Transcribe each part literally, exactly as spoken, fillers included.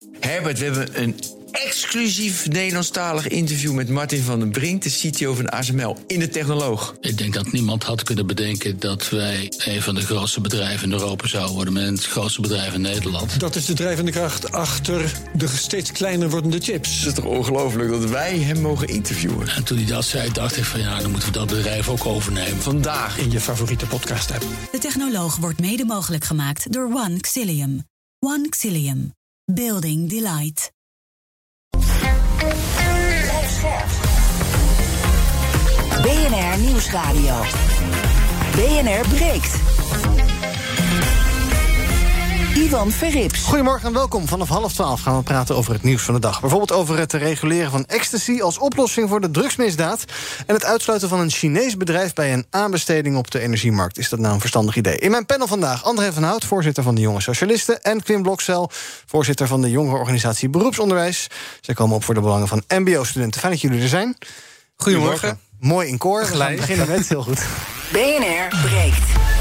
Herbert, we hebben een exclusief Nederlandstalig interview met Martin van den Brink, de C T O van A S M L, in de Technoloog. Ik denk dat niemand had kunnen bedenken dat wij een van de grootste bedrijven in Europa zouden worden, met het grootste bedrijf in Nederland. Dat is de drijvende kracht achter de steeds kleiner wordende chips. Het is toch ongelooflijk dat wij hem mogen interviewen. En toen hij dat zei, dacht ik van ja, dan moeten we dat bedrijf ook overnemen. Vandaag in je favoriete podcast-app. De Technoloog wordt mede mogelijk gemaakt door One Xilium. One Xilium. Building Delight. B N R Nieuwsradio. B N R breekt. Ivan Verrips. Goedemorgen en welkom. Vanaf half twaalf gaan we praten over het nieuws van de dag. Bijvoorbeeld over het reguleren van ecstasy als oplossing voor de drugsmisdaad en het uitsluiten van een Chinees bedrijf bij een aanbesteding op de energiemarkt. Is dat nou een verstandig idee? In mijn panel vandaag André van Hout, voorzitter van de Jonge Socialisten, en Quim Blokcel, voorzitter van de jongerenorganisatie Beroepsonderwijs. Zij komen op voor de belangen van M B O-studenten. Fijn dat jullie er zijn. Goedemorgen. Goedemorgen. Mooi in koor. We gaan beginnen met heel goed. B N R breekt.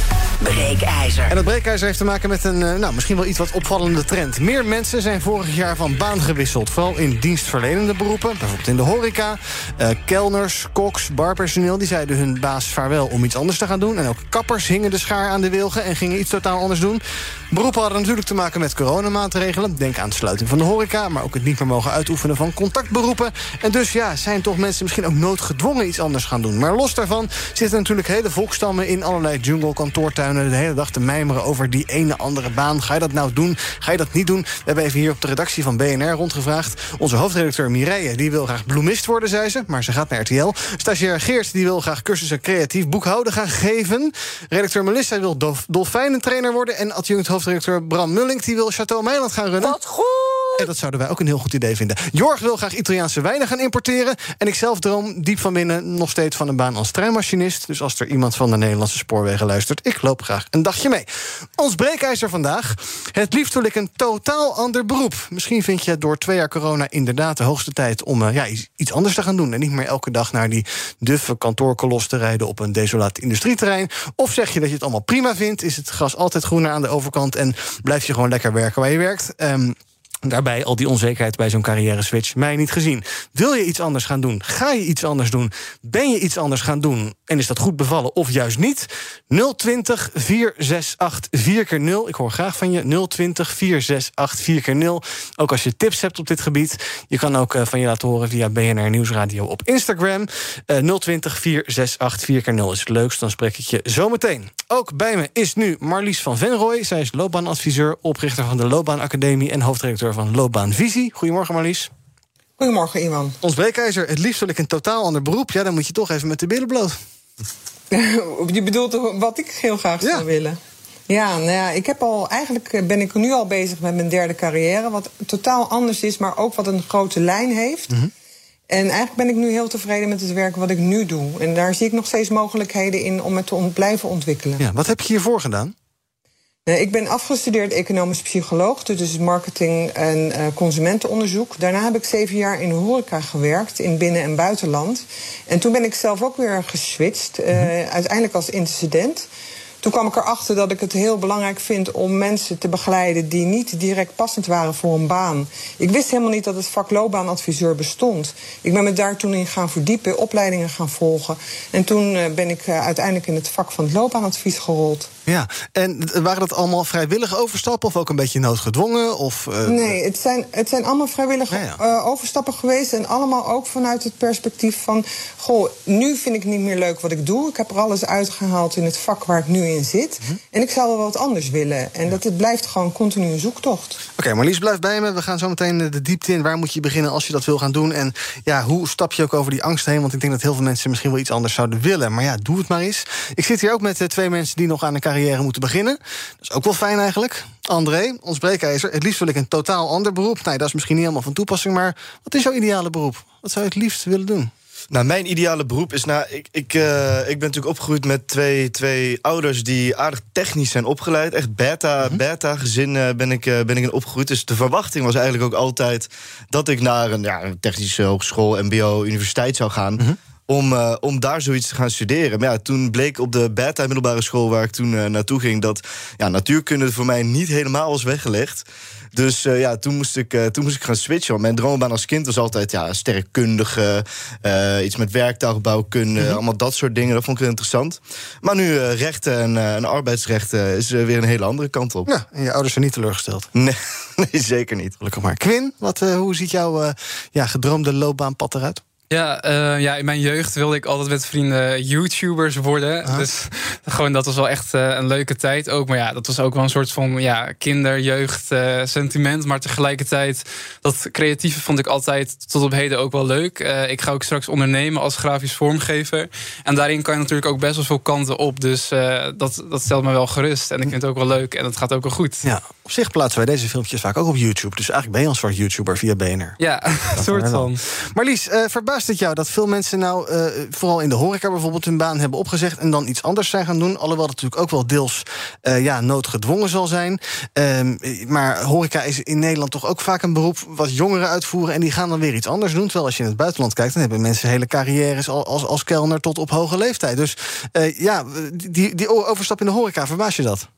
Breekijzer. En dat breekijzer heeft te maken met een nou, misschien wel iets wat opvallende trend. Meer mensen zijn vorig jaar van baan gewisseld. Vooral in dienstverlenende beroepen, bijvoorbeeld in de horeca. Uh, kelners, koks, barpersoneel, die zeiden hun baas vaarwel om iets anders te gaan doen. En ook kappers hingen de schaar aan de wilgen en gingen iets totaal anders doen. Beroepen hadden natuurlijk te maken met coronamaatregelen. Denk aan de sluiting van de horeca, maar ook het niet meer mogen uitoefenen van contactberoepen. En dus ja, zijn toch mensen misschien ook noodgedwongen iets anders gaan doen. Maar los daarvan zitten natuurlijk hele volkstammen in allerlei jungle, kantoortuinen de hele dag te mijmeren over die ene andere baan. Ga je dat nou doen? Ga je dat niet doen? We hebben even hier op de redactie van B N R rondgevraagd. Onze hoofdredacteur Mireille, die wil graag bloemist worden, zei ze, maar ze gaat naar R T L. Stagiair Geert, die wil graag cursussen creatief boekhouden gaan geven. Redacteur Melissa wil dolf- dolfijnentrainer worden. En adjunct hoofdredacteur Bram Mullink, die wil Chateau Meiland gaan runnen. Wat goed! En dat zouden wij ook een heel goed idee vinden. Jorg wil graag Italiaanse wijnen gaan importeren. En ik zelf droom diep van binnen nog steeds van een baan als treinmachinist. Dus als er iemand van de Nederlandse spoorwegen luistert, ik loop graag een dagje mee. Ons breekijzer vandaag. Het liefst wil ik een totaal ander beroep. Misschien vind je het door twee jaar corona inderdaad de hoogste tijd om uh, ja, iets anders te gaan doen. En niet meer elke dag naar die duffe kantoorkolos te rijden op een desolaat industrieterrein. Of zeg je dat je het allemaal prima vindt, is het gras altijd groener aan de overkant en blijf je gewoon lekker werken waar je werkt. Um, Daarbij al die onzekerheid bij zo'n carrière-switch mij niet gezien. Wil je iets anders gaan doen? Ga je iets anders doen? Ben je iets anders gaan doen? En is dat goed bevallen of juist niet? nul twintig, vier zes acht, vier keer nul. Ik hoor graag van je. nul twintig, vier zes acht, vier keer nul. Ook als je tips hebt op dit gebied. Je kan ook uh, van je laten horen via B N R Nieuwsradio op Instagram. Uh, nul twintig, vier zes acht, vier keer nul is het leukst. Dan spreek ik je zo meteen. Ook bij me is nu Marlies van Venrooy. Zij is loopbaanadviseur, oprichter van de Loopbaanacademie en hoofdredacteur van Loopbaanvisie. Goedemorgen Marlies. Goedemorgen Iwan. Ons breekijzer, het liefst wil ik een totaal ander beroep. Ja, dan moet je toch even met de billen bloot. Je bedoelt wat ik heel graag zou ja. willen? Ja, nou ja, ik heb al, eigenlijk ben ik nu al bezig met mijn derde carrière, wat totaal anders is, maar ook wat een grote lijn heeft. Mm-hmm. En eigenlijk ben ik nu heel tevreden met het werk wat ik nu doe. En daar zie ik nog steeds mogelijkheden in om het te ont- blijven ontwikkelen. Ja, wat heb je hiervoor gedaan? Ik ben afgestudeerd economisch psycholoog, dus marketing en uh, consumentenonderzoek. Daarna heb ik zeven jaar in de horeca gewerkt, in binnen- en buitenland. En toen ben ik zelf ook weer geswitcht, uh, uiteindelijk als intercedent. Toen kwam ik erachter dat ik het heel belangrijk vind om mensen te begeleiden die niet direct passend waren voor een baan. Ik wist helemaal niet dat het vak loopbaanadviseur bestond. Ik ben me daar toen in gaan verdiepen, opleidingen gaan volgen. En toen uh, ben ik uh, uiteindelijk in het vak van het loopbaanadvies gerold. Ja, en waren dat allemaal vrijwillige overstappen of ook een beetje noodgedwongen? Of, uh... Nee, het zijn, het zijn allemaal vrijwillige ja, ja. Uh, overstappen geweest. En allemaal ook vanuit het perspectief van, goh, nu vind ik niet meer leuk wat ik doe. Ik heb er alles uitgehaald in het vak waar ik nu in zit. Mm-hmm. En ik zou wel wat anders willen. En ja. dat het blijft gewoon continu een zoektocht. Oké, okay, Marlies, blijf bij me. We gaan zo meteen de diepte in. Waar moet je beginnen als je dat wil gaan doen? En ja, hoe stap je ook over die angst heen? Want ik denk dat heel veel mensen misschien wel iets anders zouden willen. Maar ja, doe het maar eens. Ik zit hier ook met uh, twee mensen die nog aan een carrière moeten beginnen. Dat is ook wel fijn eigenlijk. André, ons breekijzer. Het liefst wil ik een totaal ander beroep. Nee, dat is misschien niet helemaal van toepassing, maar wat is jouw ideale beroep? Wat zou je het liefst willen doen? Nou, mijn ideale beroep is... Nou, ik, ik, uh, ik ben natuurlijk opgegroeid met twee, twee ouders die aardig technisch zijn opgeleid. Echt beta, mm-hmm. beta gezin uh, ben, ik, uh, ben ik in opgegroeid. Dus de verwachting was eigenlijk ook altijd dat ik naar een, ja, een technische hogeschool, M B O, universiteit zou gaan. Mm-hmm. om, uh, om daar zoiets te gaan studeren. Maar ja, toen bleek op de Beta middelbare school waar ik toen uh, naartoe ging, dat ja, natuurkunde voor mij niet helemaal was weggelegd. Dus uh, ja, toen moest, ik, uh, toen moest ik gaan switchen. Want mijn droombaan als kind was altijd ja, sterrenkundige, uh, iets met werktuigbouwkunde, mm-hmm. allemaal dat soort dingen. Dat vond ik heel interessant. Maar nu uh, rechten en, uh, en arbeidsrechten is uh, weer een hele andere kant op. Ja, en je ouders zijn niet teleurgesteld? Nee, nee zeker niet. Gelukkig maar. Quinn, wat, uh, hoe ziet jouw uh, ja, gedroomde loopbaanpad eruit? Ja, uh, ja, in mijn jeugd wilde ik altijd met vrienden YouTubers worden. Ah. Dus gewoon, dat was wel echt uh, een leuke tijd ook. Maar ja, dat was ook wel een soort van ja, kinder-jeugd uh, sentiment. Maar tegelijkertijd, dat creatieve vond ik altijd tot op heden ook wel leuk. Uh, ik ga ook straks ondernemen als grafisch vormgever. En daarin kan je natuurlijk ook best wel veel kanten op. Dus uh, dat, dat stelt me wel gerust. En ik vind het ook wel leuk. En het gaat ook wel goed. Ja, op zich plaatsen wij deze filmpjes vaak ook op YouTube. Dus eigenlijk ben je een soort YouTuber via B N R. Ja, een soort van. Marlies, uh, verbaast het jou dat veel mensen nou, uh, vooral in de horeca bijvoorbeeld, hun baan hebben opgezegd en dan iets anders zijn gaan doen? Alhoewel het natuurlijk ook wel deels uh, ja, noodgedwongen zal zijn. Um, maar horeca is in Nederland toch ook vaak een beroep wat jongeren uitvoeren en die gaan dan weer iets anders doen. Terwijl als je in het buitenland kijkt, dan hebben mensen hele carrières als, als, als kelner tot op hoge leeftijd. Dus uh, ja, die, die overstap in de horeca, verbaas je dat?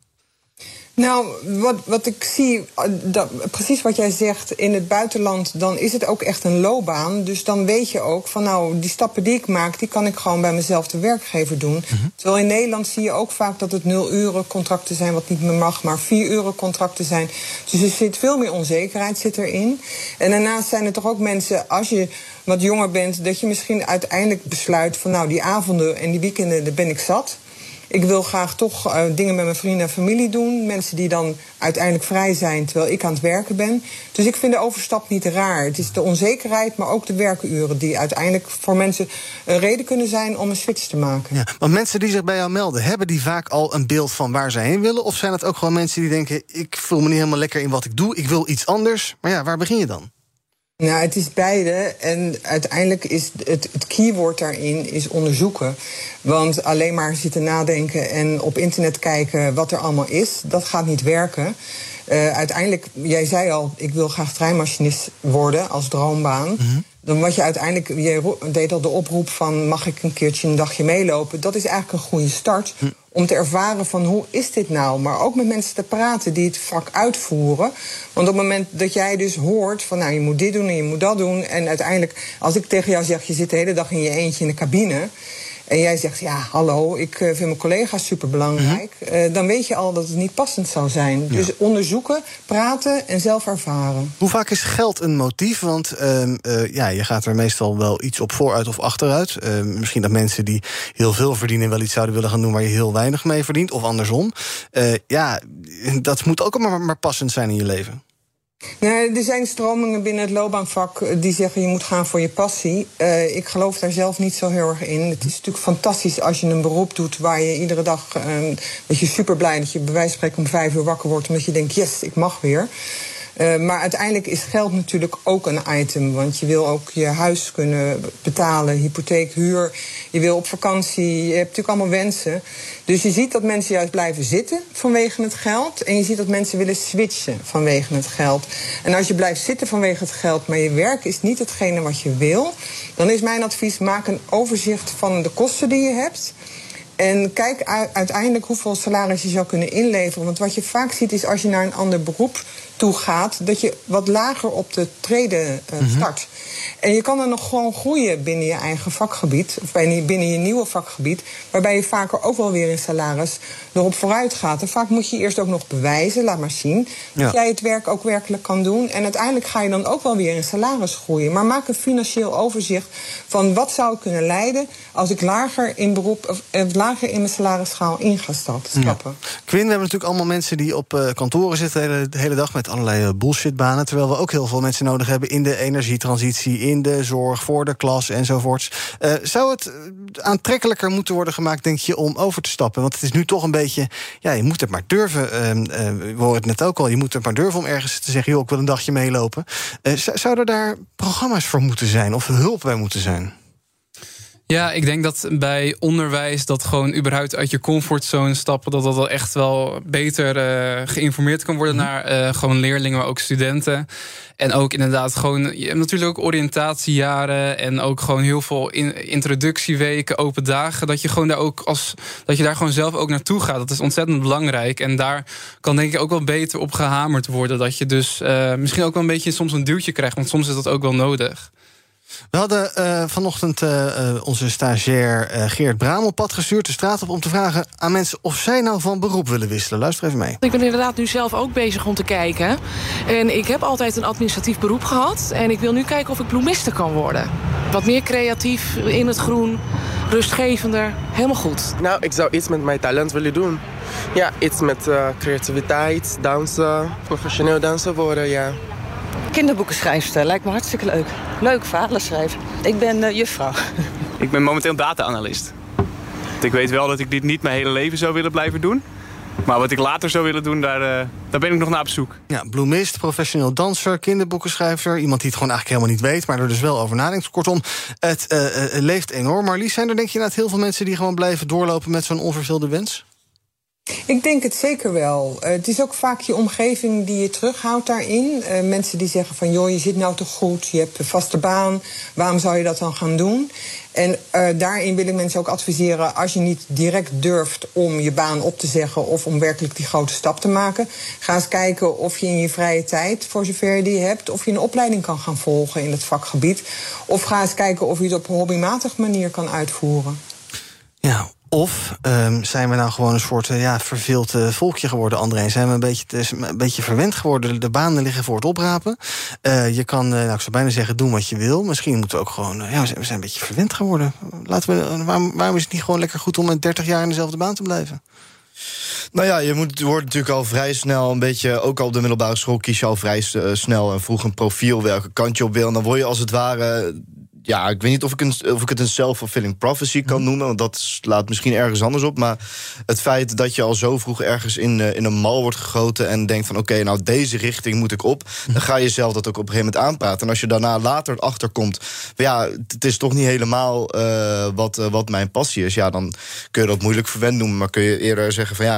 Nou, wat, wat ik zie, dat, precies wat jij zegt, in het buitenland, dan is het ook echt een loopbaan. Dus dan weet je ook van, nou, die stappen die ik maak, die kan ik gewoon bij mezelf de werkgever doen. Mm-hmm. Terwijl in Nederland zie je ook vaak dat het nul-uren contracten zijn, wat niet meer mag, maar vier-uren contracten zijn. Dus er zit veel meer onzekerheid zit erin. En daarnaast zijn er toch ook mensen, als je wat jonger bent, dat je misschien uiteindelijk besluit van, nou, die avonden en die weekenden, daar ben ik zat. Ik wil graag toch uh, dingen met mijn vrienden en familie doen. Mensen die dan uiteindelijk vrij zijn terwijl ik aan het werken ben. Dus ik vind de overstap niet raar. Het is de onzekerheid, maar ook de werkuren die uiteindelijk voor mensen een reden kunnen zijn om een switch te maken. Ja, want mensen die zich bij jou melden, hebben die vaak al een beeld van waar ze heen willen? Of zijn het ook gewoon mensen die denken, ik voel me niet helemaal lekker in wat ik doe, ik wil iets anders. Maar ja, waar begin je dan? Nou, het is beide. En uiteindelijk is het, het keyword daarin is onderzoeken. Want alleen maar zitten nadenken en op internet kijken wat er allemaal is, dat gaat niet werken. Uh, uiteindelijk, jij zei al, ik wil graag treinmachinist worden als droombaan. Mm-hmm. Dan wat je uiteindelijk, je deed al de oproep van, mag ik een keertje een dagje meelopen? Dat is eigenlijk een goede start. Mm. Om te ervaren van, hoe is dit nou? Maar ook met mensen te praten die het vak uitvoeren. Want op het moment dat jij dus hoort van, nou, je moet dit doen en je moet dat doen. En uiteindelijk, als ik tegen jou zeg, je zit de hele dag in je eentje in de cabine. En jij zegt, ja, hallo, ik vind mijn collega's superbelangrijk. Mm-hmm. Uh, dan weet je al dat het niet passend zou zijn. Ja. Dus onderzoeken, praten en zelf ervaren. Hoe vaak is geld een motief? Want uh, uh, ja, je gaat er meestal wel iets op vooruit of achteruit. Uh, misschien dat mensen die heel veel verdienen wel iets zouden willen gaan doen waar je heel weinig mee verdient. Of andersom. Uh, ja, dat moet ook maar, maar passend zijn in je leven. Nee, er zijn stromingen binnen het loopbaanvak die zeggen je moet gaan voor je passie. Uh, ik geloof daar zelf niet zo heel erg in. Het is natuurlijk fantastisch als je een beroep doet waar je iedere dag, uh, dat je super blij dat je bij wijze van spreken om vijf uur wakker wordt omdat je denkt, yes, ik mag weer. Uh, maar uiteindelijk is geld natuurlijk ook een item. Want je wil ook je huis kunnen betalen, hypotheek, huur. Je wil op vakantie, je hebt natuurlijk allemaal wensen. Dus je ziet dat mensen juist blijven zitten vanwege het geld. En je ziet dat mensen willen switchen vanwege het geld. En als je blijft zitten vanwege het geld, maar je werk is niet hetgene wat je wil, dan is mijn advies, maak een overzicht van de kosten die je hebt. En kijk uiteindelijk hoeveel salaris je zou kunnen inleveren. Want wat je vaak ziet is als je naar een ander beroep toe gaat, dat je wat lager op de treden uh, start. Mm-hmm. En je kan dan nog gewoon groeien binnen je eigen vakgebied, of binnen je nieuwe vakgebied, waarbij je vaker ook wel weer in salaris erop vooruit gaat. En vaak moet je eerst ook nog bewijzen, laat maar zien, ja, dat jij het werk ook werkelijk kan doen. En uiteindelijk ga je dan ook wel weer in salaris groeien. Maar maak een financieel overzicht van wat zou ik kunnen leiden als ik lager in beroep, of uh, lager in mijn salarisschaal in ga stappen. Ja. Quinn, we hebben natuurlijk allemaal mensen die op uh, kantoren zitten de hele, de hele dag met allerlei bullshitbanen, terwijl we ook heel veel mensen nodig hebben in de energietransitie, in de zorg, voor de klas enzovoorts. Uh, zou het aantrekkelijker moeten worden gemaakt, denk je, om over te stappen? Want het is nu toch een beetje, ja, je moet het maar durven. Uh, uh, we horen het net ook al, je moet het maar durven om ergens te zeggen, joh, ik wil een dagje meelopen. Uh, zou er daar programma's voor moeten zijn of hulp bij moeten zijn? Ja, ik denk dat bij onderwijs dat gewoon überhaupt uit je comfortzone stappen, dat dat wel echt wel beter uh, geïnformeerd kan worden naar uh, gewoon leerlingen, maar ook studenten. En ook inderdaad gewoon, je hebt natuurlijk ook oriëntatiejaren en ook gewoon heel veel in, introductieweken, open dagen, dat je gewoon daar ook als dat je daar gewoon zelf ook naartoe gaat. Dat is ontzettend belangrijk. En daar kan denk ik ook wel beter op gehamerd worden. Dat je dus uh, misschien ook wel een beetje soms een duwtje krijgt, want soms is dat ook wel nodig. We hadden uh, vanochtend uh, uh, onze stagiair uh, Geert Bramel pad gestuurd de straat op om te vragen aan mensen of zij nou van beroep willen wisselen. Luister even mee. Ik ben inderdaad nu zelf ook bezig om te kijken. En ik heb altijd een administratief beroep gehad. En ik wil nu kijken of ik bloemiste kan worden. Wat meer creatief, in het groen, rustgevender. Helemaal goed. Nou, ik zou iets met mijn talent willen doen. Ja, iets met uh, creativiteit, dansen, professioneel dansen worden, ja. Kinderboekenschrijfster, lijkt me hartstikke leuk. Leuk verhalen schrijven. Ik ben uh, juffrouw. Ik ben momenteel data-analyst. Ik weet wel dat ik dit niet mijn hele leven zou willen blijven doen. Maar wat ik later zou willen doen, daar, uh, daar ben ik nog naar op zoek. Ja, bloemist, professioneel danser, kinderboekenschrijver. Iemand die het gewoon eigenlijk helemaal niet weet, maar er dus wel over nadenkt. Kortom, het uh, uh, leeft enorm. Marlies, zijn er denk je inderdaad heel veel mensen die gewoon blijven doorlopen met zo'n onvervulde wens? Ik denk het zeker wel. Uh, het is ook vaak je omgeving die je terughoudt daarin. Uh, mensen die zeggen van, joh, je zit nou toch goed, je hebt een vaste baan, waarom zou je dat dan gaan doen? En uh, daarin wil ik mensen ook adviseren, als je niet direct durft om je baan op te zeggen of om werkelijk die grote stap te maken, ga eens kijken of je in je vrije tijd, voor zover je die hebt, of je een opleiding kan gaan volgen in het vakgebied. Of ga eens kijken of je het op een hobbymatige manier kan uitvoeren. Ja. Of um, zijn we nou gewoon een soort uh, ja, verveeld uh, volkje geworden, André? Zijn we een beetje, te, een beetje verwend geworden? De banen liggen voor het oprapen. Uh, je kan, uh, nou, ik zou bijna zeggen, doen wat je wil. Misschien moeten we ook gewoon... Uh, ja, we zijn, we zijn een beetje verwend geworden. Laten we, uh, waarom, waarom is het niet gewoon lekker goed om met dertig jaar in dezelfde baan te blijven? Nou ja, je moet, wordt natuurlijk al vrij snel een beetje, ook al op de middelbare school kies je al vrij uh, snel en vroeg een profiel welke kant je op wil. En dan word je als het ware... Ja, ik weet niet of ik, een, of ik het een self-fulfilling prophecy kan noemen, want dat slaat misschien ergens anders op. Maar het feit dat je al zo vroeg ergens in, uh, in een mal wordt gegoten en denkt van oké, okay, nou deze richting moet ik op, dan ga je zelf dat ook op een gegeven moment aanpraten. En als je daarna later achterkomt, ja, het is toch niet helemaal uh, wat, uh, wat mijn passie is, ja, dan kun je dat moeilijk verwend noemen, maar kun je eerder zeggen van ja,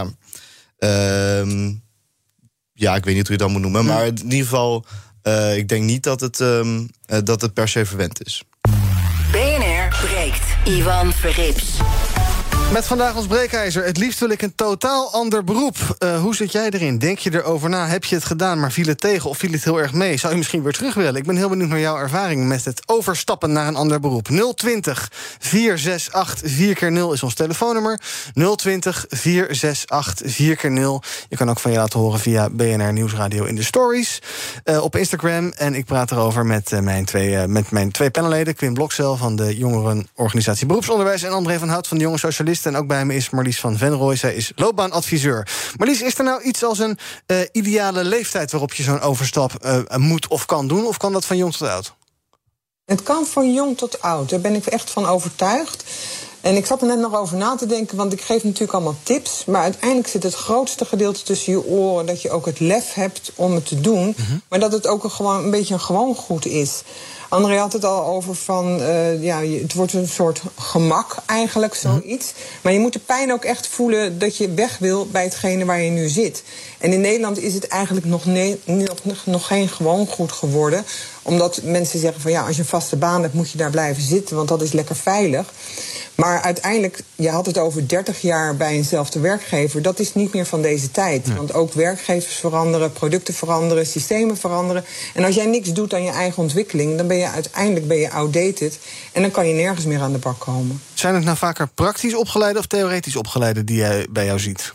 uh, ja, ik weet niet hoe je dat moet noemen, maar in ieder geval, uh, ik denk niet dat het, um, uh, dat het per se verwend is. B N R breekt. Ivan Verrips. Met vandaag als breekijzer. Het liefst wil ik een totaal ander beroep. Uh, hoe zit jij erin? Denk je erover na? Heb je het gedaan, maar viel het tegen of viel het heel erg mee? Zou je misschien weer terug willen? Ik ben heel benieuwd naar jouw ervaring met het overstappen naar een ander beroep. nul twintig, vier zes acht, vier keer nul is ons telefoonnummer. nul twintig, vier zes acht, vier keer nul. Je kan ook van je laten horen via B N R Nieuwsradio in de stories. Uh, op Instagram. En ik praat erover met, uh, mijn, twee, uh, met mijn twee panelleden. Quinn Blokzel van de Jongerenorganisatie Beroepsonderwijs en André van Hout van de Jonge Socialisten. En ook bij me is Marlies van Venrooy. Zij is loopbaanadviseur. Marlies, is er nou iets als een uh, ideale leeftijd waarop je zo'n overstap uh, moet of kan doen? Of kan dat van jong tot oud? Het kan van jong tot oud. Daar ben ik echt van overtuigd. En ik zat er net nog over na te denken, want ik geef natuurlijk allemaal tips. Maar uiteindelijk zit het grootste gedeelte tussen je oren dat je ook het lef hebt om het te doen. Mm-hmm. Maar dat het ook een, gewoon, een beetje een gewoongoed is. André had het al over van, uh, ja, het wordt een soort gemak eigenlijk, zoiets. Maar je moet de pijn ook echt voelen dat je weg wil bij hetgene waar je nu zit. En in Nederland is het eigenlijk nog, ne- nog, nog geen gewoongoed geworden. Omdat mensen zeggen van ja, als je een vaste baan hebt moet je daar blijven zitten, want dat is lekker veilig. Maar uiteindelijk, je had het over dertig jaar bij eenzelfde werkgever. Dat is niet meer van deze tijd. Nee. Want ook werkgevers veranderen, producten veranderen, systemen veranderen. En als jij niks doet aan je eigen ontwikkeling, dan ben je uiteindelijk ben je outdated. En dan kan je nergens meer aan de bak komen. Zijn het nou vaker praktisch opgeleide of theoretisch opgeleide die jij bij jou ziet?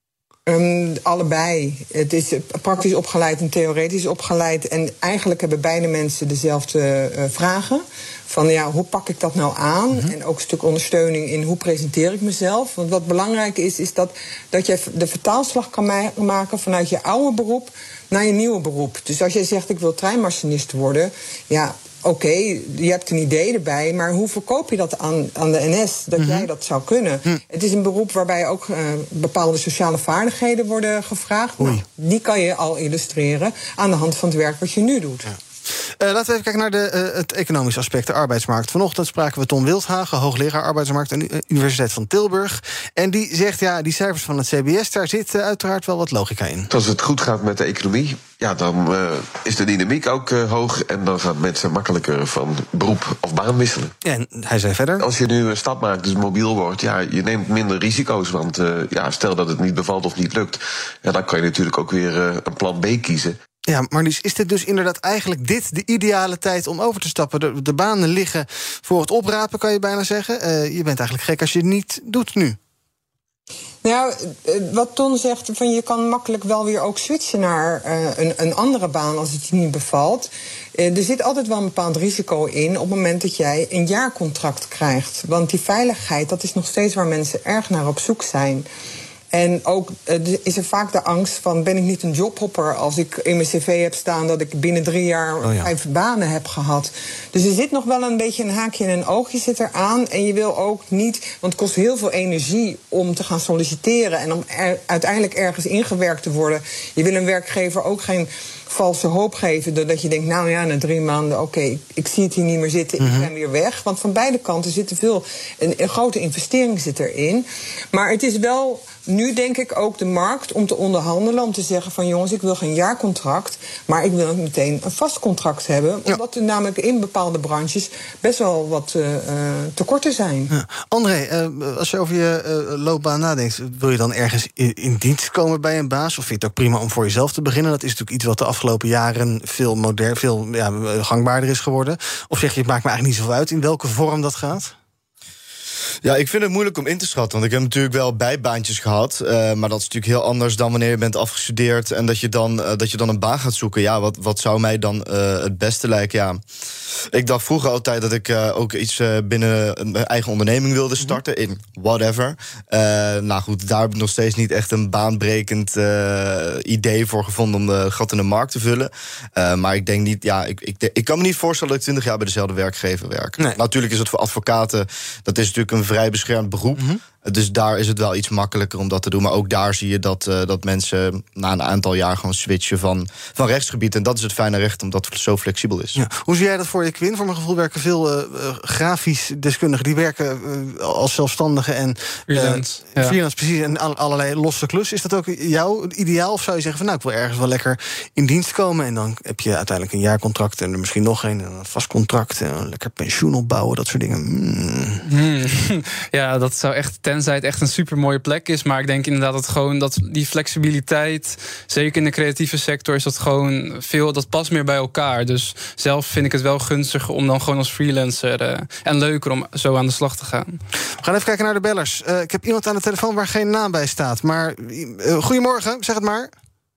Um, allebei. Het is praktisch opgeleid en theoretisch opgeleid. En eigenlijk hebben beide mensen dezelfde uh, vragen. Van ja, hoe pak ik dat nou aan? Mm-hmm. En ook een stuk ondersteuning in hoe presenteer ik mezelf. Want wat belangrijk is, is dat, dat je de vertaalslag kan ma- maken vanuit je oude beroep naar je nieuwe beroep. Dus als jij zegt, ik wil treinmachinist worden, ja, oké, okay, je hebt een idee erbij, maar hoe verkoop je dat aan, aan de N S, dat mm-hmm. jij dat zou kunnen? Mm. Het is een beroep waarbij ook uh, bepaalde sociale vaardigheden worden gevraagd. Nou, die kan je al illustreren aan de hand van het werk wat je nu doet. Ja. Uh, laten we even kijken naar de, uh, het economische aspect, de arbeidsmarkt. Vanochtend spraken we Ton Wildhagen, hoogleraar arbeidsmarkt aan de Universiteit van Tilburg. En die zegt, ja, die cijfers van het C B S, daar zit uh, uiteraard wel wat logica in. Als het goed gaat met de economie, ja, dan uh, is de dynamiek ook uh, hoog. En dan gaan mensen makkelijker van beroep of baan wisselen. Ja, en hij zei verder, als je nu een stap maakt, dus mobiel wordt, ja, je neemt minder risico's. Want uh, ja, stel dat het niet bevalt of niet lukt, ja, dan kan je natuurlijk ook weer uh, een plan B kiezen. Ja, maar is dit dus inderdaad eigenlijk dit de ideale tijd om over te stappen? De, de banen liggen voor het oprapen, kan je bijna zeggen. Uh, je bent eigenlijk gek als je het niet doet nu. Nou, wat Ton zegt, van je kan makkelijk wel weer ook switchen naar uh, een, een andere baan als het je niet bevalt. Uh, er zit altijd wel een bepaald risico in op het moment dat jij een jaarcontract krijgt. Want die veiligheid, dat is nog steeds waar mensen erg naar op zoek zijn. En ook uh, is er vaak de angst van, ben ik niet een jobhopper als ik in mijn cv heb staan dat ik binnen drie jaar oh ja. vijf banen heb gehad. Dus er zit nog wel een beetje een haakje en een oogje zit eraan. En je wil ook niet, want het kost heel veel energie om te gaan solliciteren en om er, uiteindelijk ergens ingewerkt te worden. Je wil een werkgever ook geen valse hoop geven, doordat je denkt, nou ja, na drie maanden, oké, okay, ik, ik zie het hier niet meer zitten, mm-hmm. ik ben weer weg. Want van beide kanten zit er veel, een, een grote investering zit erin. Maar het is wel nu, denk ik, ook de markt om te onderhandelen, om te zeggen van, jongens, ik wil geen jaarcontract, maar ik wil meteen een vast contract hebben, ja. omdat er namelijk in bepaalde branches best wel wat uh, uh, tekorten zijn. Ja. André, uh, als je over je uh, loopbaan nadenkt, wil je dan ergens in, in dienst komen bij een baas? Of vind je het ook prima om voor jezelf te beginnen? Dat is natuurlijk iets wat de afgelopen jaren veel modern, veel ja, gangbaarder is geworden. Of zeg je, het maakt me eigenlijk niet zoveel uit in welke vorm dat gaat? Ja, ik vind het moeilijk om in te schatten. Want ik heb natuurlijk wel bijbaantjes gehad. Uh, maar dat is natuurlijk heel anders dan wanneer je bent afgestudeerd en dat je dan, uh, dat je dan een baan gaat zoeken. Ja, wat, wat zou mij dan uh, het beste lijken? Ja, ik dacht vroeger altijd dat ik uh, ook iets uh, binnen mijn eigen onderneming wilde starten. In whatever. Uh, nou goed, daar heb ik nog steeds niet echt een baanbrekend uh, idee voor gevonden om de gat in de markt te vullen. Uh, maar ik denk niet, ja, ik, ik, ik kan me niet voorstellen dat ik twintig jaar bij dezelfde werkgever werk. Nee. Natuurlijk is het voor advocaten, dat is natuurlijk een vrij beschermd beroep. Mm-hmm. Dus daar is het wel iets makkelijker om dat te doen. Maar ook daar zie je dat, uh, dat mensen na een aantal jaar gewoon switchen van, van rechtsgebied. En dat is het fijne recht, omdat het zo flexibel is. Ja. Hoe zie jij dat voor je, Quinn? Voor mijn gevoel werken veel uh, grafisch deskundigen. Die werken uh, als zelfstandigen en freelance. Uh, ja. freelance, precies, en allerlei losse klussen. Is dat ook jouw ideaal? Of zou je zeggen van, nou, ik wil ergens wel lekker in dienst komen en dan heb je uiteindelijk een jaarcontract en er misschien nog een, een vast contract en een lekker pensioen opbouwen, dat soort dingen. Mm. Hmm. Ja, dat zou echt, tenzij het echt een super mooie plek is. Maar ik denk inderdaad dat gewoon dat die flexibiliteit, zeker in de creatieve sector, is dat gewoon veel, dat past meer bij elkaar. Dus zelf vind ik het wel gunstig om dan gewoon als freelancer uh, en leuker om zo aan de slag te gaan. We gaan even kijken naar de bellers. Uh, ik heb iemand aan de telefoon waar geen naam bij staat. Maar uh, goedemorgen, zeg het maar.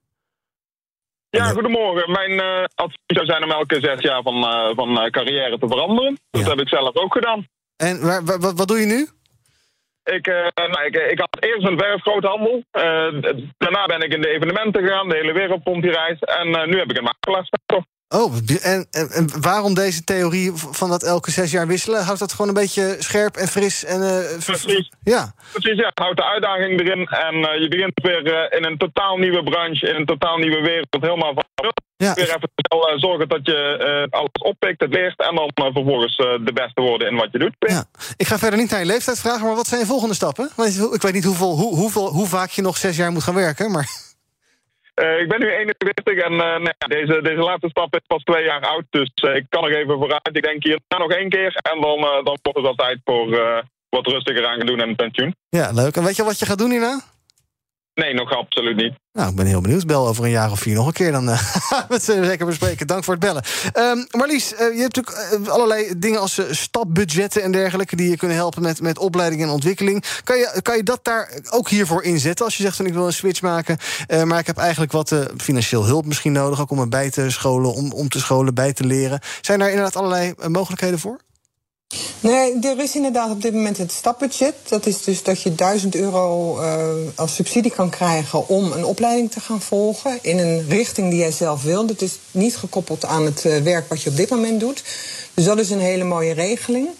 Ja, goedemorgen. Mijn uh, advies zou zijn om elke zes jaar van, uh, van uh, carrière te veranderen. Dat ja. heb ik zelf ook gedaan. En waar, wat, wat doe je nu? Ik, uh, nou, ik, ik had eerst een verfgroothandel. Uh, daarna ben ik in de evenementen gegaan. De hele wereld komt die reis. En uh, nu heb ik een makelaarsector. Oh, en, en, en waarom deze theorie van dat elke zes jaar wisselen? Houdt dat gewoon een beetje scherp en fris? En, uh, Precies. Ja. Precies, ja. Houdt de uitdaging erin. En uh, je begint weer uh, in een totaal nieuwe branche, in een totaal nieuwe wereld. Helemaal van ja. Weer even uh, zorgen dat je uh, alles oppikt, het leert. En dan uh, vervolgens uh, de beste worden in wat je doet. Ja. Ik ga verder niet naar je leeftijd vragen, maar wat zijn je volgende stappen? Want ik weet niet hoeveel, hoe, hoeveel, hoe vaak je nog zes jaar moet gaan werken, maar... Uh, ik ben nu eenenveertig en uh, nou ja, deze, deze laatste stap is pas twee jaar oud. Dus uh, ik kan nog even vooruit. Ik denk hier nog één keer en dan, uh, dan wordt het wel tijd voor uh, wat rustiger aan gaan doen en een pensioen. Ja, leuk. En weet je wat je gaat doen hierna? Nee, nog absoluut niet. Nou, ik ben heel benieuwd. Bel over een jaar of vier nog een keer. Dan uh, met z'n zeker bespreken. Dank voor het bellen. Um, Marlies, uh, je hebt natuurlijk uh, allerlei dingen als uh, stapbudgetten en dergelijke die je kunnen helpen met, met opleiding en ontwikkeling. Kan je, kan je dat daar ook hiervoor inzetten? Als je zegt van ik wil een switch maken, uh, maar ik heb eigenlijk wat uh, financieel hulp misschien nodig, ook om me bij te scholen, om, om te scholen, bij te leren. Zijn daar inderdaad allerlei uh, mogelijkheden voor? Nee, er is inderdaad op dit moment het stapbudget. Dat is dus dat je duizend euro uh, als subsidie kan krijgen om een opleiding te gaan volgen in een richting die jij zelf wil. Dat is niet gekoppeld aan het uh, werk wat je op dit moment doet. Dus dat is een hele mooie regeling.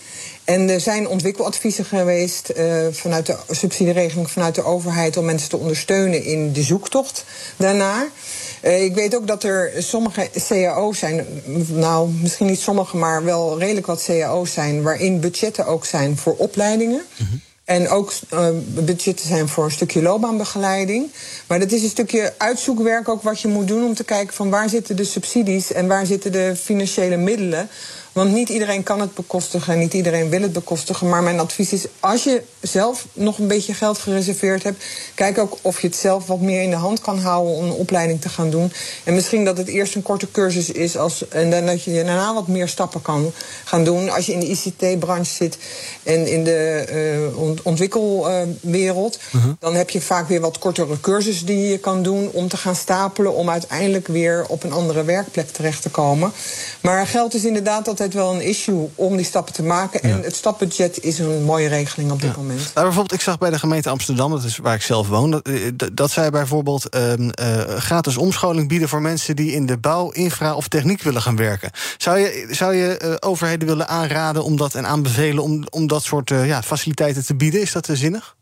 En er zijn ontwikkeladviezen geweest uh, vanuit de subsidieregeling vanuit de overheid om mensen te ondersteunen in de zoektocht daarnaar. Uh, ik weet ook dat er sommige C A O's zijn, nou misschien niet sommige, maar wel redelijk wat C A O's zijn, waarin budgetten ook zijn voor opleidingen. Mm-hmm. En ook uh, budgetten zijn voor een stukje loopbaanbegeleiding. Maar dat is een stukje uitzoekwerk ook wat je moet doen om te kijken van waar zitten de subsidies en waar zitten de financiële middelen. Want niet iedereen kan het bekostigen en niet iedereen wil het bekostigen. Maar mijn advies is, als je zelf nog een beetje geld gereserveerd hebt, kijk ook of je het zelf wat meer in de hand kan houden om een opleiding te gaan doen. En misschien dat het eerst een korte cursus is als, en dan dat je daarna wat meer stappen kan gaan doen. Als je in de I C T-branche zit en in de uh, ontwikkelwereld, uh, uh-huh. dan heb je vaak weer wat kortere cursussen die je kan doen om te gaan stapelen, om uiteindelijk weer op een andere werkplek terecht te komen. Maar geld is inderdaad altijd wel een issue om die stappen te maken. En ja. het stapbudget is een mooie regeling op dit ja. moment. Nou, bijvoorbeeld, ik zag bij de gemeente Amsterdam, dat is waar ik zelf woon, dat, dat zij bijvoorbeeld uh, uh, gratis omscholing bieden voor mensen die in de bouw, infra of techniek willen gaan werken. Zou je, zou je uh, overheden willen aanraden om dat en aanbevelen om, om dat soort uh, ja, faciliteiten te bieden? Is dat uh, zinnig?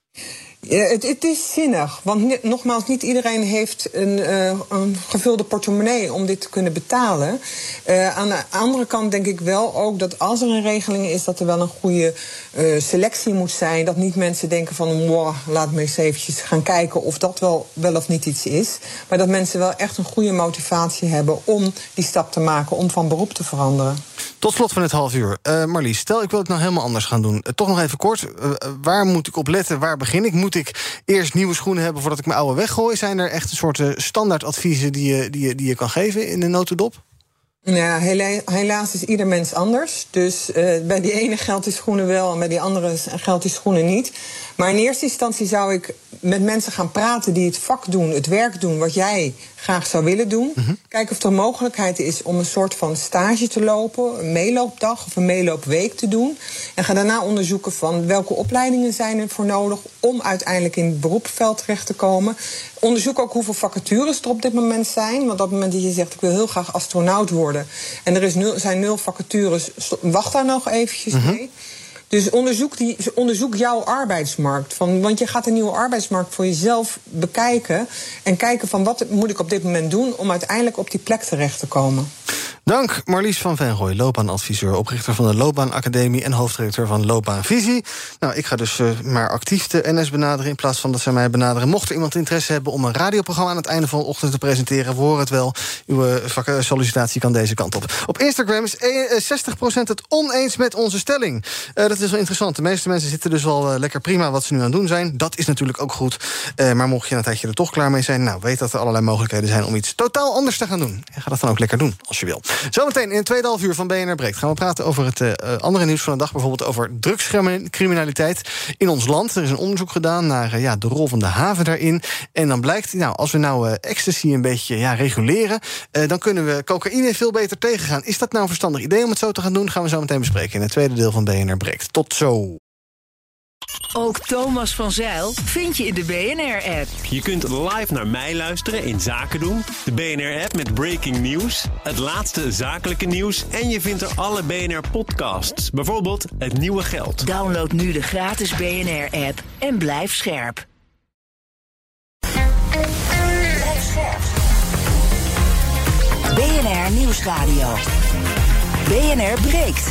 Ja, het, het is zinnig, want ni- nogmaals, niet iedereen heeft een, uh, een gevulde portemonnee om dit te kunnen betalen. Uh, aan de andere kant denk ik wel ook dat als er een regeling is, dat er wel een goede uh, selectie moet zijn. Dat niet mensen denken van, wow, laat me eens eventjes gaan kijken of dat wel, wel of niet iets is. Maar dat mensen wel echt een goede motivatie hebben om die stap te maken, om van beroep te veranderen. Tot slot van het half uur. Uh, Marlies, stel ik wil het nou helemaal anders gaan doen. Uh, toch nog even kort, uh, waar moet ik op letten, waar begin ik? Moet ik eerst nieuwe schoenen hebben voordat ik mijn oude weggooi? Zijn er echt een soort uh, standaardadviezen die je, die, je, die je kan geven in de notendop? Ja, hela- helaas is ieder mens anders. Dus uh, bij die ene geldt die schoenen wel en bij die andere geldt die schoenen niet. Maar in eerste instantie zou ik met mensen gaan praten die het vak doen, het werk doen wat jij graag zou willen doen. Mm-hmm. Kijken of er een mogelijkheid is om een soort van stage te lopen, een meeloopdag of een meeloopweek te doen. En ga daarna onderzoeken van welke opleidingen zijn er voor nodig om uiteindelijk in het beroepsveld terecht te komen. Onderzoek ook hoeveel vacatures er op dit moment zijn. Want op het moment dat je zegt, ik wil heel graag astronaut worden en er is nul, zijn nul vacatures, wacht daar nog eventjes mm-hmm. mee. Dus onderzoek, die, onderzoek jouw arbeidsmarkt. Van, want je gaat een nieuwe arbeidsmarkt voor jezelf bekijken en kijken van wat moet ik op dit moment doen om uiteindelijk op die plek terecht te komen. Dank Marlies van Venrooy, loopbaanadviseur, oprichter van de Loopbaanacademie en hoofdredacteur van Loopbaanvisie. Nou, ik ga dus uh, maar actief de N S benaderen in plaats van dat zij mij benaderen. Mocht er iemand interesse hebben om een radioprogramma aan het einde van de ochtend te presenteren, we horen het wel. Uw uh, sollicitatie kan deze kant op. Op Instagram is zestig procent het oneens met onze stelling. Uh, dat is wel interessant. De meeste mensen zitten dus wel uh, lekker prima wat ze nu aan het doen zijn. Dat is natuurlijk ook goed. Uh, maar mocht je een tijdje er toch klaar mee zijn, nou, weet dat er allerlei mogelijkheden zijn om iets totaal anders te gaan doen. En ga dat dan ook lekker doen, als je wil. Zometeen in het tweede half uur van B N R Breekt gaan we praten over het uh, andere nieuws van de dag. Bijvoorbeeld over drugscriminaliteit in ons land. Er is een onderzoek gedaan naar uh, ja, de rol van de haven daarin. En dan blijkt, nou, als we nou uh, ecstasy een beetje ja, reguleren, Uh, dan kunnen we cocaïne veel beter tegengaan. Is dat nou een verstandig idee om het zo te gaan doen? Gaan we zo meteen bespreken in het tweede deel van B N R Breekt. Tot zo. Ook Thomas van Zijl vind je in de B N R-app. Je kunt live naar mij luisteren in Zaken doen. De B N R-app met breaking news, het laatste zakelijke nieuws en je vindt er alle B N R-podcasts. Bijvoorbeeld Het Nieuwe Geld. Download nu de gratis B N R-app en blijf scherp. Blijf scherp. B N R Nieuwsradio. B N R Breekt.